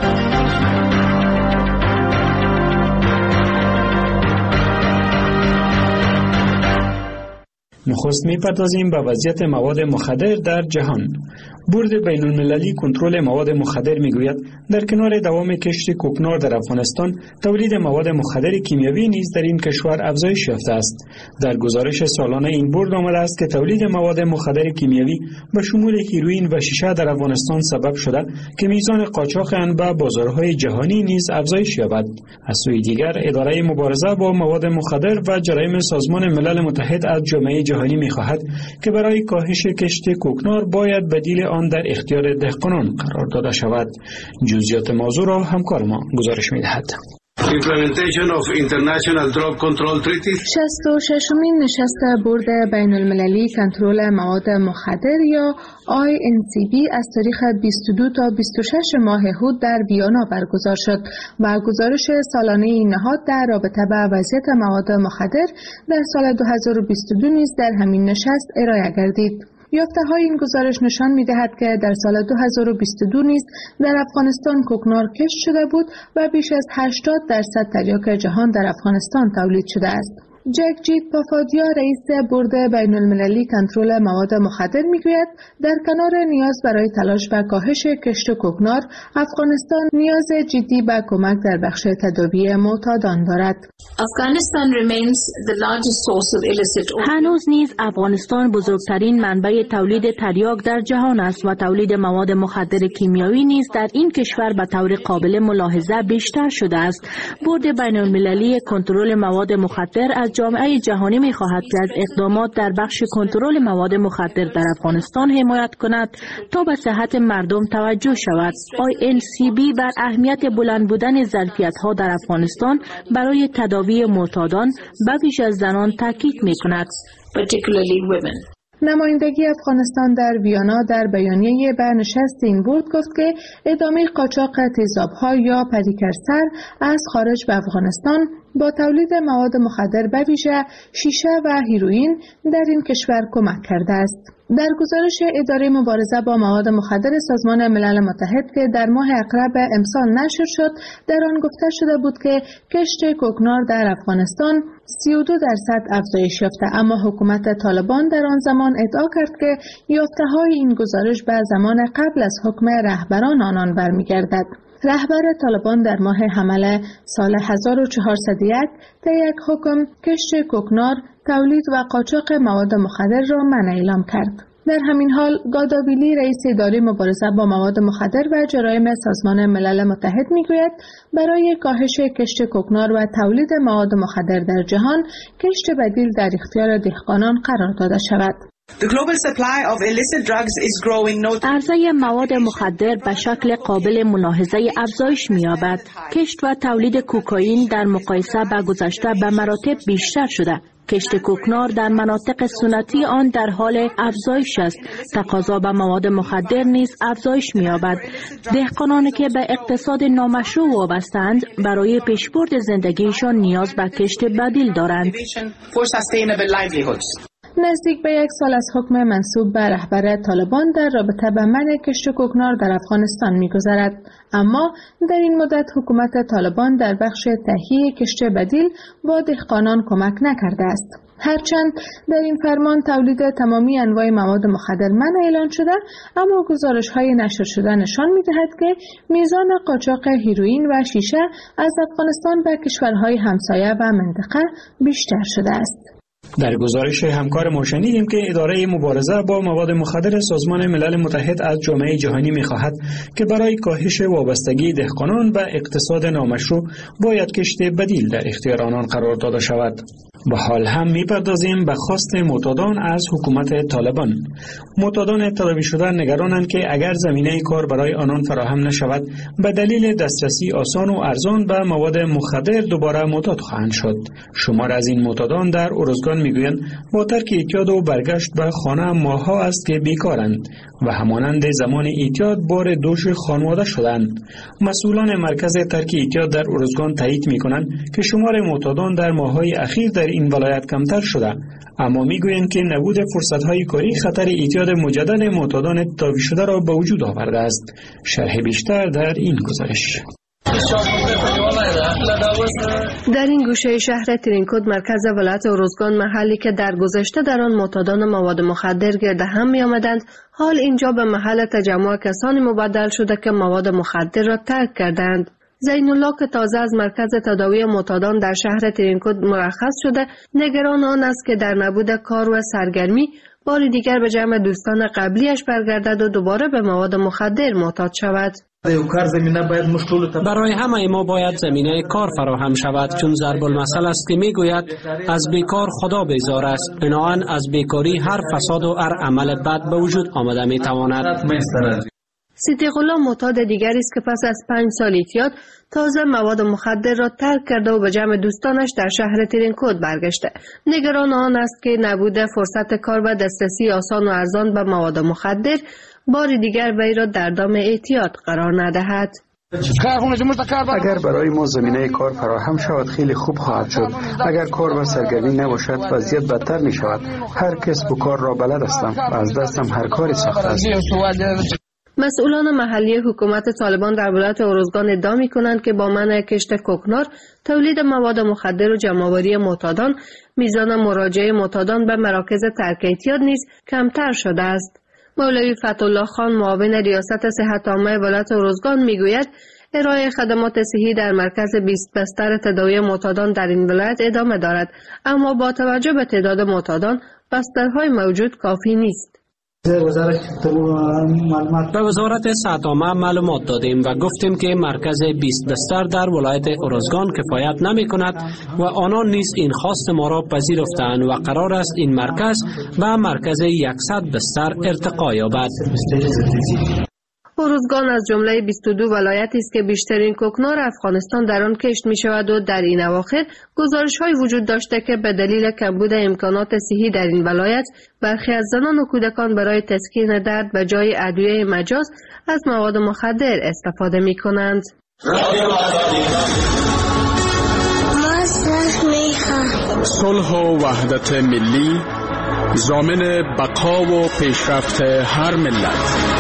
Speaker 22: نخست میپردازیم به وضعیت مواد مخدر در جهان. بورد بین‌المللی کنترل مواد مخدر میگوید در کنار دوام کشت کوکنار در افغانستان، تولید مواد مخدر کیمیاوی نیز در این کشور افزایش یافته است. در گزارش سالانه این بورد آمده است که تولید مواد مخدر کیمیاوی به شمول هیروئین و شیشه در افغانستان سبب شده که میزان قاچاق آن به بازارهای جهانی نیز افزایش یابد. از سوی دیگر، اداره مبارزه با مواد مخدر و جرایم سازمان ملل متحد از جامعه جهانی می‌خواهد که برای کاهش کشت کوکنار باید بدیل آن در اختیار دهقانان قرار داده شود. جزئیات موضوع را همکار ما گزارش می‌دهد.
Speaker 27: Implementation of International Drug Control Treaties.
Speaker 28: شصت و ششمین نشست بورد بین المللی کنترل مواد مخدر یا آی ان سی بی از تاریخ بیست و دو تا بیست و شش ماه هود در ویانا برگزار شد و گزارش سالانه این نهاد در رابطه با وضعیت مواد مخدر در سال دو هزار و بیست و دو نیز در همین نشست ارائه گردید. یافته های این گزارش نشان می دهد که در سال دو هزار و بیست و دو نیز در افغانستان کوکنار کشت شده بود و بیش از هشتاد درصد تریاک جهان در افغانستان تولید شده است. جگجیت پافادیا رئیس بورد بین المللی کنترل مواد مخدر میگوید در کنار نیاز برای تلاش به کاهش کشت کوکنار، افغانستان نیاز جدی به کمک در بخش تداوی معتادان دارد.
Speaker 23: هنوز نیز افغانستان بزرگترین منبع تولید تریاک در جهان است و تولید مواد مخدر کیمیایی نیز در این کشور به طور قابل ملاحظه بیشتر شده است. بورد بین المللی کنترل مواد مخدر از جامعه جهانی می خواهد که از اقدامات در بخش کنترل مواد مخدر در افغانستان حمایت کند تا به صحت مردم توجه شود. آی ان سی بی بر اهمیت بلند بودن ظرفیت‌ها در افغانستان برای تداوی معتادان به ویژه زنان تاکید می کند.
Speaker 28: نمایندگی افغانستان در ویانا در بیانیه به نشست این بورد گفت که ادامه قاچاق تیزاب‌ها یا پریکرسر از خارج به افغانستان با تولید مواد مخدر به ویژه شیشه و هیروئین در این کشور کمک کرده است. در گزارش اداره مبارزه با مواد مخدر سازمان ملل متحد که در ماه اقرب امسال نشر شد، در آن گفته شده بود که کشت کوکنار در افغانستان سی و دو درصد افزایش یافته، اما حکومت طالبان در آن زمان ادعا کرد که یافته‌های این گزارش به زمان قبل از حکم رهبران آنان برمیگردد. رهبر طالبان در ماه حمل سال هزار و چهارصد و یک طی یک حکم کشت کوکنار، تولید و قاچاق مواد مخدر را منع اعلام کرد. در همین حال گادابیلی رئیس اداره مبارزه با مواد مخدر و جرایم سازمان ملل متحد میگوید برای کاهش کشت کوکنار و تولید مواد مخدر در جهان کشت بدیل در اختیار دهقانان قرار داده شود.
Speaker 23: عرضه مواد مخدر به شکل قابل ملاحظه افزایش می‌یابد. کشت و تولید کوکائین در مقایسه با گذشته به مراتب بیشتر شده. کشت کوکنار در مناطق سنتی آن در حال افزایش است. تقاضا به مواد مخدر نیز افزایش می‌یابد. دهقانانی که به اقتصاد نامشروع وابسته‌اند برای پیشبرد زندگیشان نیاز به کشت بدیل دارند.
Speaker 28: نزدیک به یک سال از حکم منسوب به رهبر طالبان در رابطه به منع کشت کوکنار در افغانستان می‌گذرد، اما در این مدت حکومت طالبان در بخش تهیه کشت بدیل با دهقانان کمک نکرده است. هرچند در این فرمان تولید تمامی انواع مواد مخدر منع اعلان شده، اما گزارش‌های نشر شده نشان می‌دهد که میزان قاچاق هیروئین و شیشه از افغانستان به کشورهای همسایه و منطقه بیشتر شده است.
Speaker 22: در گزارش همکار ما شنیدیم که اداره مبارزه با مواد مخدر سازمان ملل متحد از جامعه جهانی می‌خواهد که برای کاهش وابستگی دهقانان به اقتصاد نامشروع باید کشت بدیل در اختیار آنان قرار داده شود. با حال هم می‌پردازیم به خواست معتادان از حکومت طالبان. معتادان تداوی شده نگرانند که اگر زمینه کار برای آنان فراهم نشود به دلیل دسترسی آسان و ارزان به مواد مخدر دوباره معتاد خواهند شد. شمار از این معتادان در ارزگان میگویند با ترک اعتیاد و برگشت به خانه ماه‌ها است که بیکارند و همانند زمان اعتیاد بار دوش خانواده شدند. مسئولان مرکز ترک اعتیاد در ارزگان تایید می‌کنند که شمار معتادان در ماه‌های اخیر در این ولایت کمتر شده، اما میگویند که نبود فرصت‌های کاری خطر اعتیاد مجدد معتادان تداوی شده را به وجود آورده است. شرح بیشتر در این گزارش.
Speaker 2: در این گوشه شهر ترینکود مرکز ولایت ارزگان، محلی که در گذشته در آن معتادان مواد مخدر گرد هم می آمدند، حال اینجا به محل تجمع کسانی مبدل شده که مواد مخدر را ترک کردند. زین الله که تازه از مرکز تداوی معتادان در شهر ترینکود مرخص شده، نگران آن است که در نبود کار و سرگرمی بار دیگر به جمع دوستان قبلیش برگردد و دوباره به مواد مخدر معتاد شود.
Speaker 5: برای همه ما باید زمینه کار فراهم شود، چون ضرب المثل است که میگوید از بیکار خدا بیزار است. بنابراین از بیکاری هر فساد و هر عمل بد به وجود آمده میتواند.
Speaker 2: صدیق الله معتاد دیگری است که پس از پنج سال اعتیاد تازه مواد مخدر را ترک کرده و به جمع دوستانش در شهر ترینکود برگشته. نگران آن است که نبود فرصت کار و دسترسی آسان و ارزان به مواد مخدر بار دیگر وی را در دام اعتیاد قرار ندهد.
Speaker 6: اگر برای ما زمینه کار فراهم شود خیلی خوب خواهد شد. اگر کار و سرگرمی نباشد وضعیت بدتر می شود. هر کسب و کار را بلد هستم و از دستم هر کاری ساخته است.
Speaker 2: مسئولان محلی حکومت طالبان در ولایت ارزگان ادعا می‌کنند که با منع کشت کوکنار، تولید مواد مخدر و جمع‌آوری معتادان، میزان مراجعه معتادان به مراکز ترک اعتیاد نیز کمتر شده است. مولوی فتح‌الله خان، معاون ریاست صحت عامه ولایت ارزگان میگوید ارائه خدمات صحی در مرکز بیست بستر تداوی معتادان در این ولایت ادامه دارد، اما با توجه به تعداد معتادان بسترهای موجود کافی نیست.
Speaker 5: به وزارت صحت عامه معلومات دادیم و گفتیم که مرکز بیست بستر در ولایت ارزگان کفایت نمی کند و آنان نیز این خواست ما را پذیرفتند و قرار است این مرکز به مرکز صد بستر ارتقا یابد.
Speaker 2: ارزگان از جمله بیست و دو ولایتی است که بیشترین کوکنار افغانستان در آن کشت می شود و در این اواخر گزارش های وجود داشته که به دلیل کمبود امکانات صحی در این ولایت برخی از زنان و کودکان برای تسکین درد به جای ادویه مجاز از مواد مخدر استفاده می کنند.
Speaker 7: صلح و وحدت ملی ضامن بقا و پیشرفت هر ملت.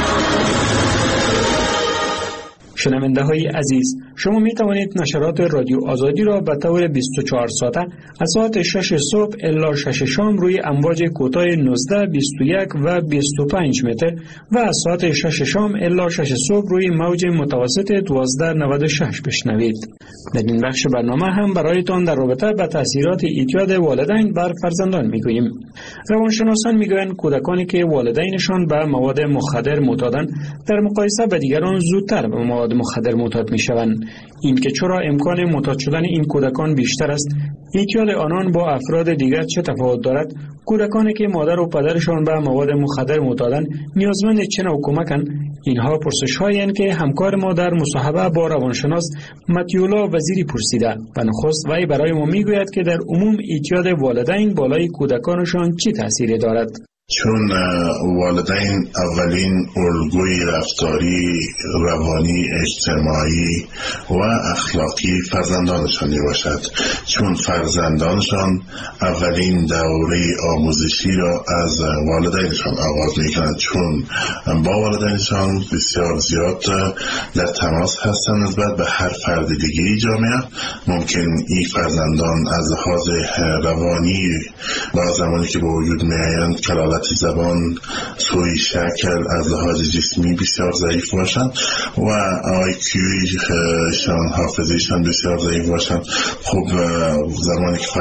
Speaker 22: شنونده های عزیز، شما می توانید نشرات رادیو آزادی را به طور بیست و چهار ساعته از ساعت شش صبح الی شش شام روی امواج کوتاه نوزده، بیست و یک و بیست و پنج متر و از ساعت شش شام الی شش صبح روی موج متوسط دوازده نود و شش بشنوید. در این بخش برنامه هم برایتان در رابطه با تاثیرات اعتیاد والدین بر فرزندان می گوییم. روانشناسان می گویند کودکانی که والدینشان به مواد مخدر معتادند در مقایسه با دیگران زودتر به مواد مخدر معتاد می شوند. این که چرا امکان معتاد شدن این کودکان بیشتر است، اعتیاد آنان با افراد دیگر چه تفاوت دارد، کودکانی که مادر و پدرشان به مواد مخدر معتادند نیازمند چه نوع کمکند، اینها پرسش‌هایی اند که همکار ما در مصاحبه با روانشناس متیولا وزیری پرسیده و نخست وی برای ما میگوید که در عموم اعتیاد والدین بالای کودکانشان چه تأثیری دارد.
Speaker 25: چون والدین اولین الگوی رفتاری، روانی، اجتماعی و اخلاقی فرزندانشان می باشد، چون فرزندانشان اولین دوره آموزشی را از والدینشان آغاز می کنند، چون با والدینشان بسیار زیاد در تماس هستند نسبت به هر فرد دیگه جامعه. ممکن این فرزندان از لحاظ روانی با زمانی که به وجود می آیند کلالت زبان، سوی شکل، از لحاظ جسمی بسیار ضعیف باشند و آی کیویشان، حافظهشان بسیار ضعیف باشند. خب زمانی که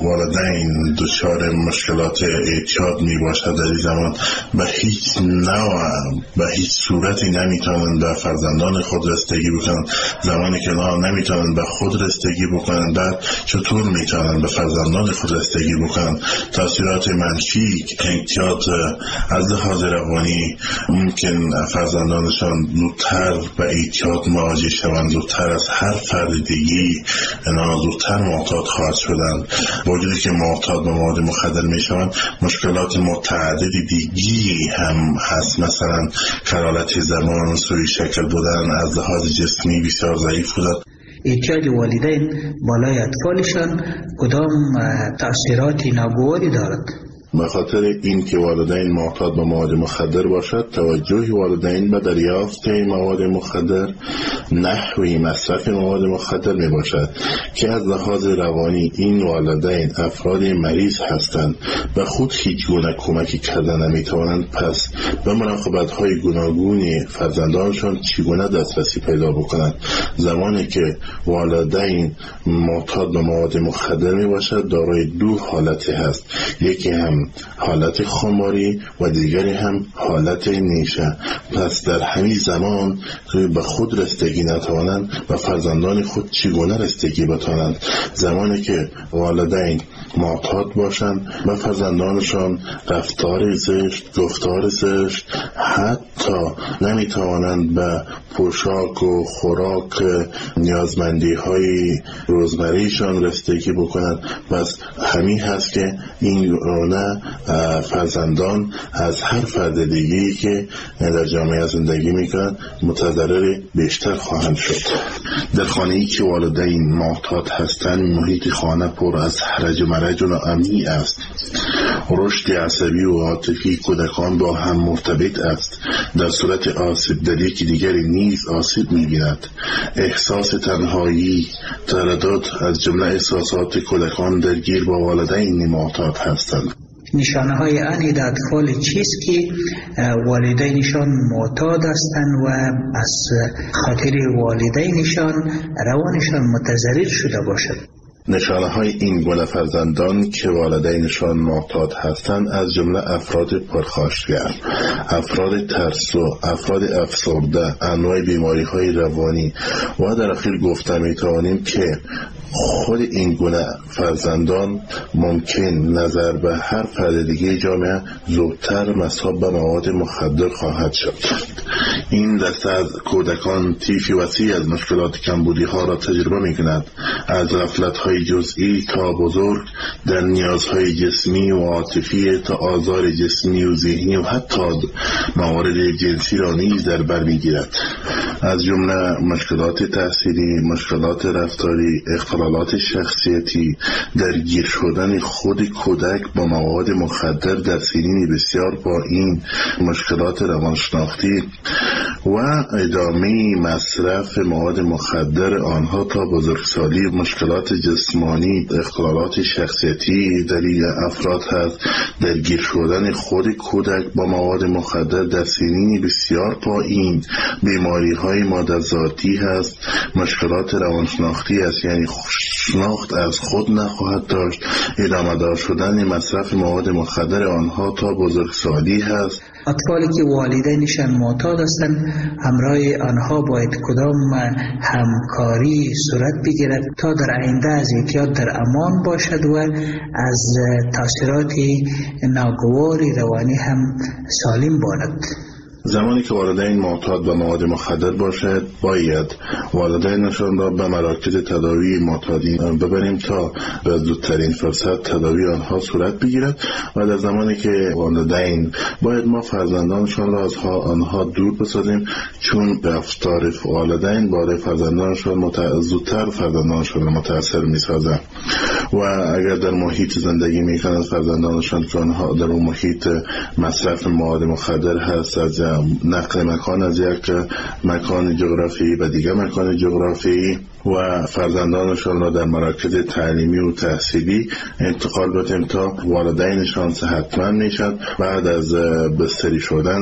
Speaker 25: والدین دچار مشکلات اعتیاد می باشد در این زمان به هیچ نوع به هیچ صورتی نمیتونند به فرزندان خود رسیدگی بکنند. زمانی که نه نمیتونند به خود رسیدگی بکنند، بعد چطور میتونند به فرزندان خود رسیدگی بکنند؟ تاثیرات منفی اعتیاد از لحاظ روانی ممکن فرزندانشان زودتر به اعتیاد مواجه شوند، زودتر از هر فرد دیگی اینا زودتر معتاد خواهد شدند. با وجودی که معتاد به مواد مخدر می شوند، مشکلات متعددی دیگی هم هست، مثلا کلالت زبان، سوی شکل بودن، از لحاظ جسمی بسیار ضعیف بودن.
Speaker 8: اعتیاد والدین بالای اطفالشان کدام تأثیرات ناگواری دارد؟
Speaker 25: به خاطر این که والدین معتاد به مواد مخدر باشد، توجه والدین به دریافت مواد مخدر، نحوی مصرف مواد مخدر می باشد که از لحاظ روانی این والدین افراد مریض هستند و خود هیچ گونه کمکی کردن نمی توانند، پس به مراقبت های گوناگون فرزندانشان چگونه دسترسی پیدا بکنند. زمانی که والدین معتاد به مواد مخدر می باشد، دارای دو حالت هست، یکی هم حالت خماری و دیگری هم حالت نیشه. پس در همین زمان به خود رسیدگی نتوانند و فرزندان خود چگونه رسیدگی بتوانند. زمانی که والدین معتاد باشند و فرزندانشان رفتار زشت، گفتار زشت، حتی نمیتوانند به پوشاک و خوراک نیازمندی های روزمرهشان رسیدگی بکنند. پس همین هست که این رونه فرزندان از هر فرد دیگه‌ای که در جامعه زندگی میکنند متضرر بیشتر خواهند شد. در خانه‌ای که والدین معتاد هستند، محیط خانه پر از هرج و مرج و ناامنی است. رشد عصبی و عاطفی کودکان با هم مرتبط است. در صورت آسیب در یکی دیگری نیز آسیب می‌بیند. احساس تنهایی، تردد از جمله احساسات کودکان درگیر با والدین معتاد هستند.
Speaker 8: نشانه های آن در اطفال چیست که والدینشان معتاد هستند و از خاطر والدینشان روانشان متضرر شده باشد؟
Speaker 25: نشانه های این گونه فرزندان که والدینشان معتاد هستند از جمله افراد پرخاشگر، افراد ترسو، افراد افسرده، انواع بیماری های روانی و در اخیر گفته می توانیم که خود این گونه فرزندان ممکن نظر به هر فرد دیگه جامعه زودتر مصاب به مواد مخدر خواهد شد. این دسته از کودکان طیفی وسیع از مشکلات کمبودی ها را تجربه می کند، از غفلت های جزئی تا بزرگ، در نیازهای جسمی و عاطفی تا آزار جسمی و ذهنی و حتی موارد جنسی را نیز در بر می گیرد. از جمله مشکلات تحصیلی، مشکلات رفتاری، اختلالات شخصیتی، درگیر شدن خود کودک با مواد مخدر در سنین بسیار پایین، مشکلات روانشناختی و ادامه مصرف مواد مخدر آنها تا بزرگسالی، مشکلات جسمانی، اختلالات شخصیتی دلیل افراد هست، درگیر شدن خود کودک با مواد مخدر در سنین بسیار پایین، بیماری های مادرزادی هست، مشکلات روانشناختی است، یعنی شناخت از خود نخواهد داشت، ادامه دار شدن مصرف مواد مخدر آنها تا بزرگسالی هست.
Speaker 8: اطفالی که والدینشان معتاد هستند، همراه آنها باید کدام همکاری صورت بگیرد تا در آینده از اعتیاد در امان باشد و از تاثیرات ناگوار روانی هم سالم باشد.
Speaker 25: زمانی که والدین معتاد به مواد مخدر باشد، باید والدینشان را به مراکز تداوی معتادین ببریم تا به زودترین فرصت تداوی آنها صورت بگیرد و در زمانی که والدین باید ما فرزندانشان را از آنها دور بسازیم، چون رفتار والدین برای فرزندانشان مت... زودتر فرزندانشان را متاثر می‌سازد و اگر در محیط زندگی می‌کنند فرزندانشان که آنها در اون محیط مصرف مواد مخدر هست، از نقل مکان از یک مکان جغرافیایی به دیگر مکان جغرافیایی و فرزندانشان را در مراکز تعلیمی و تحصیلی انتقال بدیم تا والدینشان صحتمند میشن. بعد از بستری شدن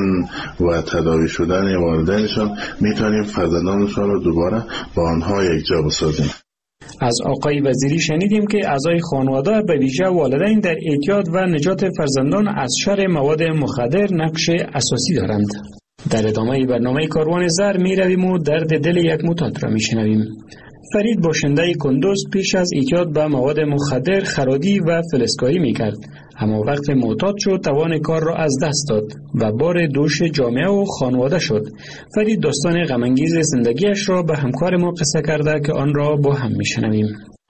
Speaker 25: و تداوی شدن والدینشان میتونیم فرزندانشان را دوباره با آنها یک جا بسازیم.
Speaker 22: از آقای وزیری شنیدیم که اعضای خانواده به ویژه والدین در اعتیاد و نجات فرزندان از شر مواد مخدر نقش اساسی دارند. در ادامه برنامه کاروان زر می رویم و درد دل یک معتاد را می شنویم. فرید باشنده کندوز پیش از اعتیاد به مواد مخدر خرادی و فلزکاری می کرد، اما وقت معتاد شد توان کار را از دست داد و بار دوش جامعه و خانواده شد. فرید داستان غم‌انگیز زندگیش را به همکار ما قصه کرده که آن را با هم می شنویم.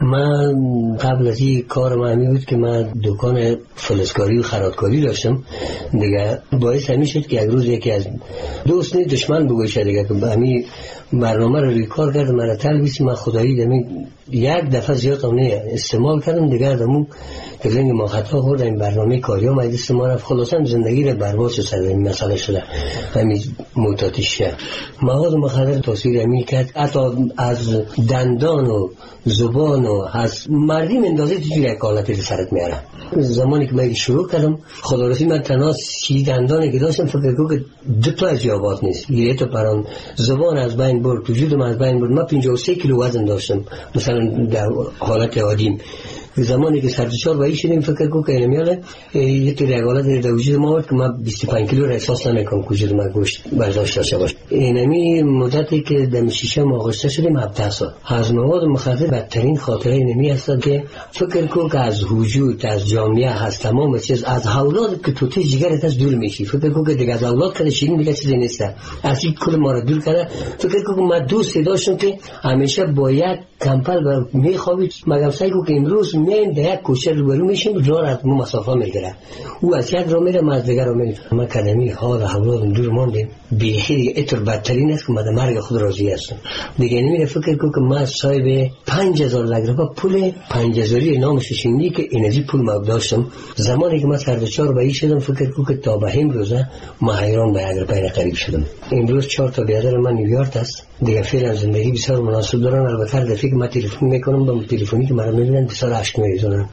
Speaker 26: من قبل از این کار من همی بود که من دکان فلزکاری و خرادکاری داشتم دیگه. باعث همی شد که یک روز یکی از دوست نی دشمن بگوشه دیگه که همی برنامه رو روی کار کردم، من تلویسی من خدایی دمی یک دفعه زیاد نه استعمال کردم دیگه، دمو که زنگ ما خطا خورد این برنامه کاری ها مجلس ما رفت، خلاصا زندگی رو برباد شد. این مسئله شده همین معتادیش شد. مواد مخدر تاثیر همی کرد، حتی از دندان و زبان و از مردی مندازه توی یک حالتی رو سرت میاره. زمانی که من شروع کردم خدا رسی من تنها سی دندانی که داشتم فکر کنم که دو تا از یابات نیست، یه تا پران زبان از بین برد، وجودم از بین برد. من پنجاه و سه کیلو وزن داشتم مثلا در حالت عادیم. زمانی که سرچار بایی شدیم فکر کنم که نمیاله یه طور یک حالت در وجود ما بود که من بیست و پنج کیلو را احساس نمیکنم که وجود من گوشت برداشت داشته باشه. اینمی مدتی که در ششم آغوست شدیم هفده سال. از مواد مخدر بدترین خاطره اینمی هست که فکر کنم که از وجود از جامعه از تمام چیز از اولاد که تو تی جگرت از دور میشی. فکر کنم که دیگه از اولاد کده شیرین دیگه چیزی نیست. از این کل ما را دور کرده. فکر کنم من دوست داشتم که همیشه با یک کمپل و میخوابید مگم سعی کنم که امروز میایم در یک کوچه روبرو میشیم راه از ما مسافه میگیره، او از یک راه میره من از دیگر راه میرم. ما کلمی حال اولادم دور ماندیم بیخی دیگه اتر بدترین است که من مرگ خود راضی هستم دیگه. نمیره فکر کنم که من صاحب پنج هزار لگربا پول پنج هزاری نامش شنیدی که اینجی پول ما داشتم. زمانی که من سردچار بایی شدم فکر کنم که تا به امروزه ما حیران به اگر پیر قریب شدم. امروز چهار تا برادر من نیویورک است دیگه، فعلا زندگی بسیار مناسب دارن. البته در فکر من تلفن میکنم با تلفنی که مرا میبینن بسیار عشق میریزونن.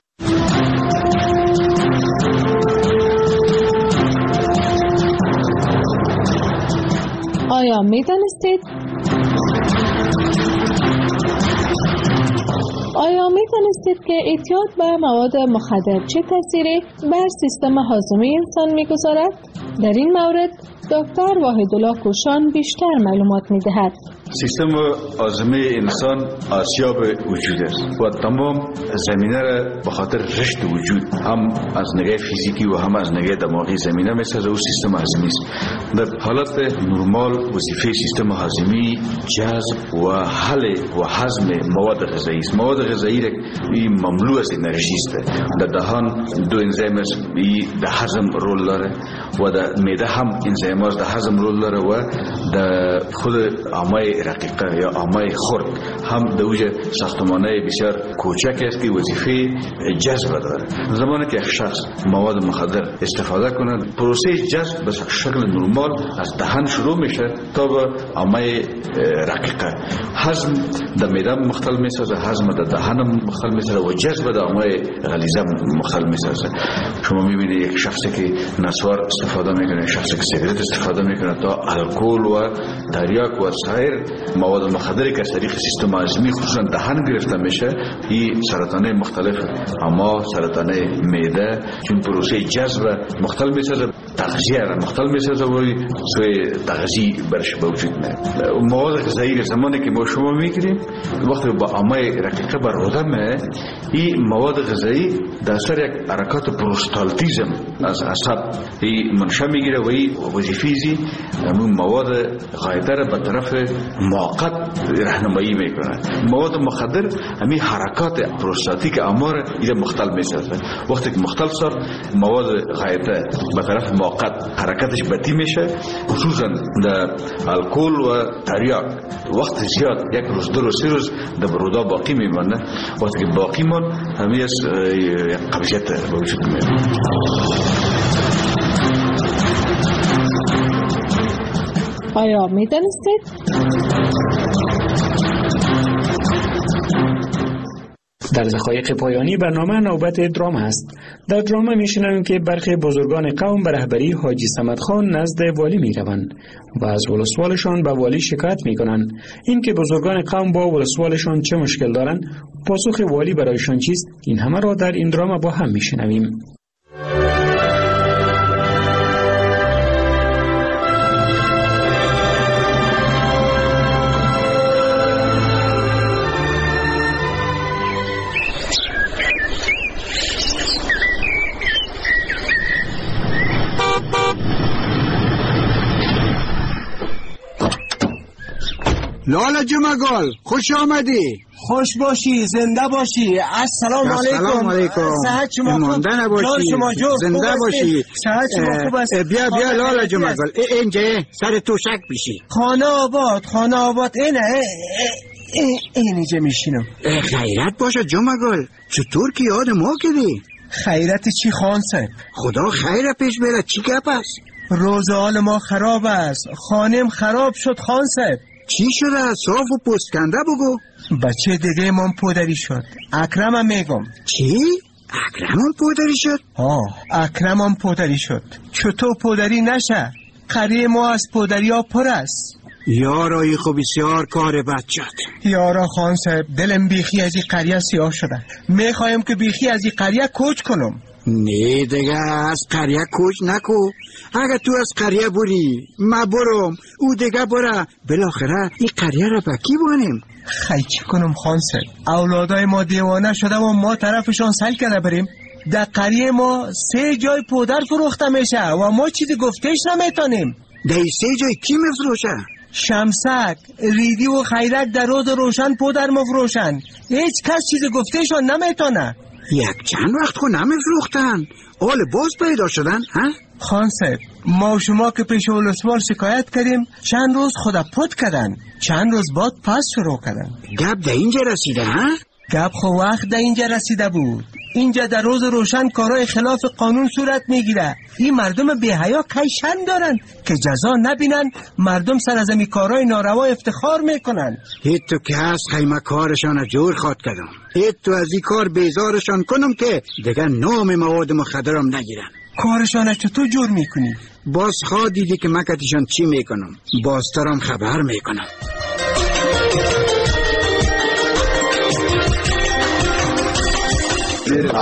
Speaker 28: آیا میدانستید؟ آیا می‌دانستید که اعتیاد به مواد مخدر چه تأثیری بر سیستم هاضمه انسان می‌گذارد؟ در این مورد دکتر واحدالله کوشان بیشتر معلومات می‌دهد.
Speaker 3: سیستم هاضمه انسان آسیاب وجود است و تمام زمینه را به خاطر رشد وجود هم از نگاه فیزیکی و هم از نگاه دماغی زمینه میسازه و سیستم هاضمه است. در حالت نرمال وظیفه سیستم هاضمه جذب و حل و هضم مواد غذایی است. مواد غذایی را مملو از انرژی است. در دهان دو انزیم است در هضم رول داره و در معده هم انزیم است در هضم رول داره و در خود آمای رقیقه یا آمای خرد هم دوجه ساختمانه بسیار کوچک است که وظیفه جذب داره. زمانی که شخص مواد مخدر استفاده کند پروسه جذب به شکل نرمال از دهان شروع میشه تا به آمای رقیقه. هضم در معده مختل میسازه، هضم در دهان مختل میسازه و جذب در آمای غلیظه مختل میسازه. شما میبینید یک شخصی که نسوار استفاده میکنه، شخصی که سیگارت استفاده میکنه تا الکل و تریاک و سایر مواد مخدری که از طریق سیستم هاضمه خصوصا دهان گرفته میشه این سرطانه مختلف اما سرطانه معده چون پروسه جذب مختل میسازه، تغذیه را مختل میسازه و سوی تغذیه برش به وجود میاد. مواد غذایی زمانی که ما شما میگیریم وقتی با آمای رقیقه برودمه این مواد غذایی در اثر یک حرکات پروستالتیزم از عصب این منشأ میگیره و این وظیفه‌ای همون مواد غایطه را به طرف موقت راهنمایی میکنه. مواد مخدر همین حرکات پروستاتیک آمار ایده مختل میسازه. وقتی که مختل شد مواد غایطه به طرف موقت حرکتش بطی میشه خصوصا در الکل و تریاک وقت زیاد یک روز دو روز سه روز در برودا باقی میمانه. وقتی که باقی مان همین از قبضیت به وجود میاد.
Speaker 28: آیا میدانستید؟
Speaker 22: در دقایق پایانی برنامه نوبت درام است. در درام میشنویم که برخی بزرگان قوم به رهبری حاجی صمد خان نزد والی میروند و از ولسوالشان به والی شکایت میکنند. این که بزرگان قوم با ولسوالشان چه مشکل دارند، پاسخ والی برایشان چیست، این همه را در این درام با هم میشنویم.
Speaker 9: لالا جمگل خوش آمدی.
Speaker 10: خوش باشی، زنده باشی. السلام علیکم.
Speaker 9: السلام علیکم.
Speaker 10: صحت شما خوب؟
Speaker 9: لال
Speaker 10: شما جو
Speaker 9: زنده باشی.
Speaker 10: صحت شما خوب است.
Speaker 9: بیا بیا لالا جمگل اینجا سر توشک بشی.
Speaker 10: خانه آباد خانه آباد اینه این اینجا میشینم.
Speaker 9: خیرت باشه جمگل، چطور که یاد ما کردی؟
Speaker 10: خیرت چی خان صاحب؟
Speaker 9: خدا خیر پیش بره. چی گپ است؟
Speaker 10: روز حال ما خراب است، خانم خراب شد خان صاحب.
Speaker 9: چی شده؟ صاف و پستکنده بگو.
Speaker 10: بچه دیگه من پدری شد. اکرمم میگم.
Speaker 9: چی؟ اکرمم پدری شد؟
Speaker 10: آه اکرمم پدری شد. چطور پدری نشه؟ قریه ما از پدری ها پر است.
Speaker 9: یارایی خوب بسیار کار بد شد.
Speaker 10: یارا خان صاحب دلم بیخی از این قریه سیاه شده. میخوایم که بیخی از این قریه کوچ کنم.
Speaker 9: نه دیگه از قریه کوچ نکو. اگه تو از قریه بری ما برم او دیگه بره بالاخره این قریه را با کی بانیم؟
Speaker 10: خی چی کنم خان صاحب؟ اولادای ما دیوانه شده و ما طرفشان سل کرده بریم. در قریه ما سه جای پودر فروخته میشه و ما چیزی گفتش نمیتونیم.
Speaker 9: در سه جای کی میفروشه؟
Speaker 10: شمسک، ریدی و خیرک در روز روشن پودر مفروشن. هیچ کس چیزی گفتشان نمیتونه.
Speaker 9: یک چند وقت خو نمیفروختن، حال باز پیدا شدن ها؟
Speaker 10: خان صاحب ما شما که پیش ولسوال شکایت کردیم چند روز خدا پد کردن، چند روز بعد پس شروع کردن.
Speaker 9: گپ در اینجا رسیده ها؟
Speaker 10: گپ خو وقت در اینجا رسیده بود. اینجا در روز روشن کارهای خلاف قانون صورت میگیره. این مردم بی حیا کیشن دارن که جزا نبینن، مردم سر از این کارهای ناروا افتخار میکنن.
Speaker 9: هیچ تو که هست خیمه کارشان جور خواد کردم. هیچ تو از این کار بیزارشان کنم که دیگر نام مواد مخدرم نگیرن.
Speaker 10: کارشان چطور جور میکنی؟
Speaker 9: باز خواه دیدی که مکتشان چی میکنم، باز ترم خبر میکنم.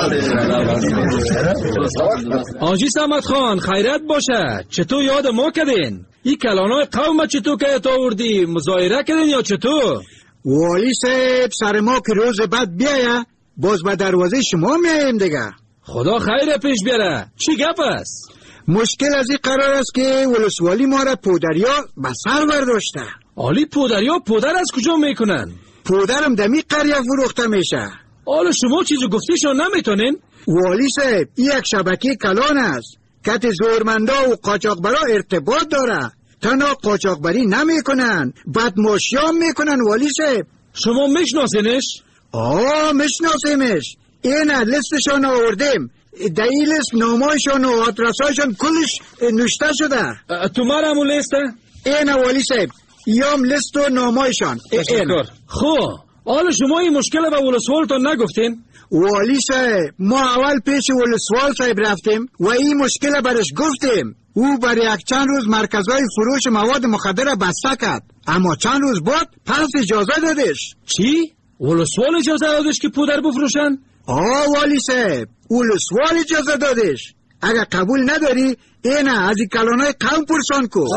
Speaker 24: آجی سمت خان خیرت باشه، چطور یاد ما کردین؟ این کلانای قوم چطور که تا آوردی مظاهره کردین یا چطور؟
Speaker 9: والی صاحب سر ما که روز بعد بیایه باز به دروازه شما میاییم دیگه.
Speaker 24: خدا خیر پیش بیاره. چی گپ است؟
Speaker 9: مشکل از این قرار است که ولسوالی ما را پودریا به سر برداشته.
Speaker 24: آلی پودریا پودر از کجا میکنن؟
Speaker 9: پودرم دمی قریه فروخته میشه.
Speaker 24: آلا شما چیزو گفتیشون نمیتونین؟
Speaker 9: والی صاحب این یک شبکه کلان است که زورمندا و قاچاقبرا ارتباط داره. تنها قاچاقبری نمیکنن، بدماشیام میکنن. والی صاحب
Speaker 24: شما میشناسینش؟
Speaker 9: آه میشناسیمش. این لیستشان آوردیم. در این لیست نامایشان و آدرسایشان کلش نوشته شده.
Speaker 24: تو مرمو لیسته؟
Speaker 9: این والی صاحب یام لیست و نامایشان.
Speaker 24: خب حالا شما این مشکل به ولسوالتان نگفتین؟
Speaker 9: والی صاحب ما اول پیش ولسوال صاحب رفتیم و این مشکل برش گفتیم. او برای یک چند روز مرکزهای فروش مواد مخدر بسته کرد، اما چند روز بعد پس اجازه دادش.
Speaker 24: چی؟ ولسوال اجازه دادش که پودر بفروشن؟
Speaker 9: آه والی صاحب ولسوال اجازه دادش. اگر قبول نداری اینه از این کلانای قوم پرسان کو.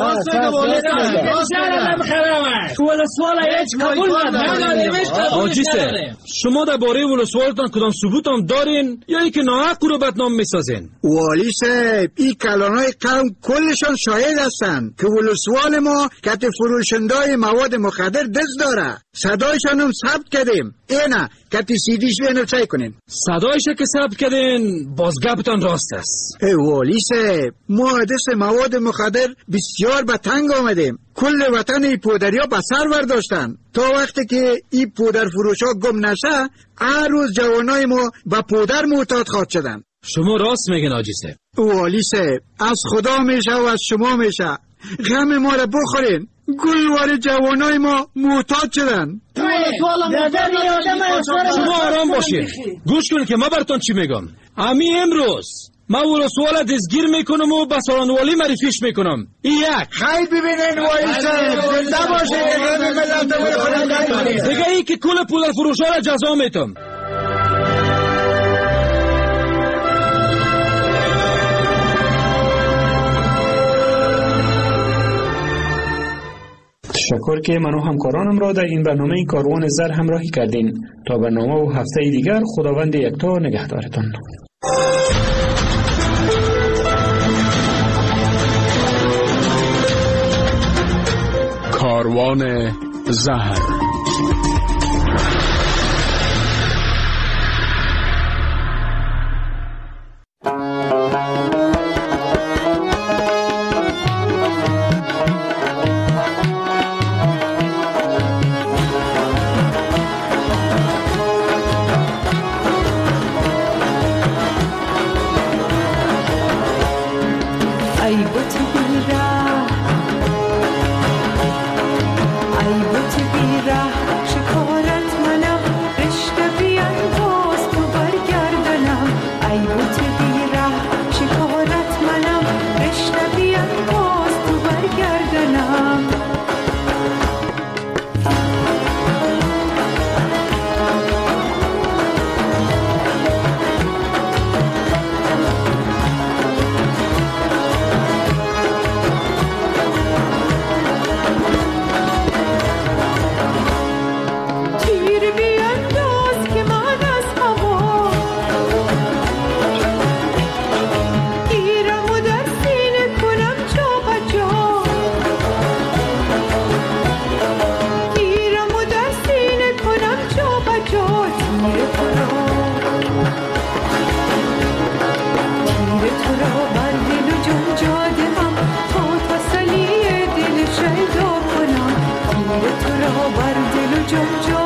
Speaker 24: آجی صاحب شما در باره ولسوالتان کدام ثبوت هم دارین یا ای که ناحق رو بدنام میسازین؟
Speaker 9: والی صاحب این کلانای قوم کلشان شاهد هستن که ولسوال ما کت فروشندای مواد مخدر دست داره. صدایشان هم ثبت کردیم. اینه کت سیدیش بینو چای کنین.
Speaker 24: صدایش که ثبت کردین باز گپتان راست است.
Speaker 9: ای والی صاحب ما حدث مواد مخدر بسیار به تنگ آمدیم. کل وطن ای پودریا به سر برداشتن. تا وقتی که این پودر فروش ها گم نشه هر روز جوانای ما به پودر معتاد خواد شدن.
Speaker 24: شما راست میگن آجی صاحب.
Speaker 9: والی صاحب از خدا میشه و از شما میشه. غم ما را بخورین. گلوار جوانای ما معتاد شدن.
Speaker 24: شما آرام باشین. گوش کنید که ما براتون چی میگم. امی امروز ما ولسوال دستگیر میکنم و به سالانوالی معرفیش میکنم. این یک
Speaker 9: خیلی ببینین والی صاحب زنده باشین.
Speaker 24: دیگه ای که کل پودر فروش ها را جزا میتم.
Speaker 22: تشکر که من و همکارانم را در این برنامه کاروان زر همراهی کردین. تا برنامه و هفته دیگر خداوند یکتا نگهدارتان.
Speaker 7: کاروان زهر.
Speaker 4: تو را بر دل و جان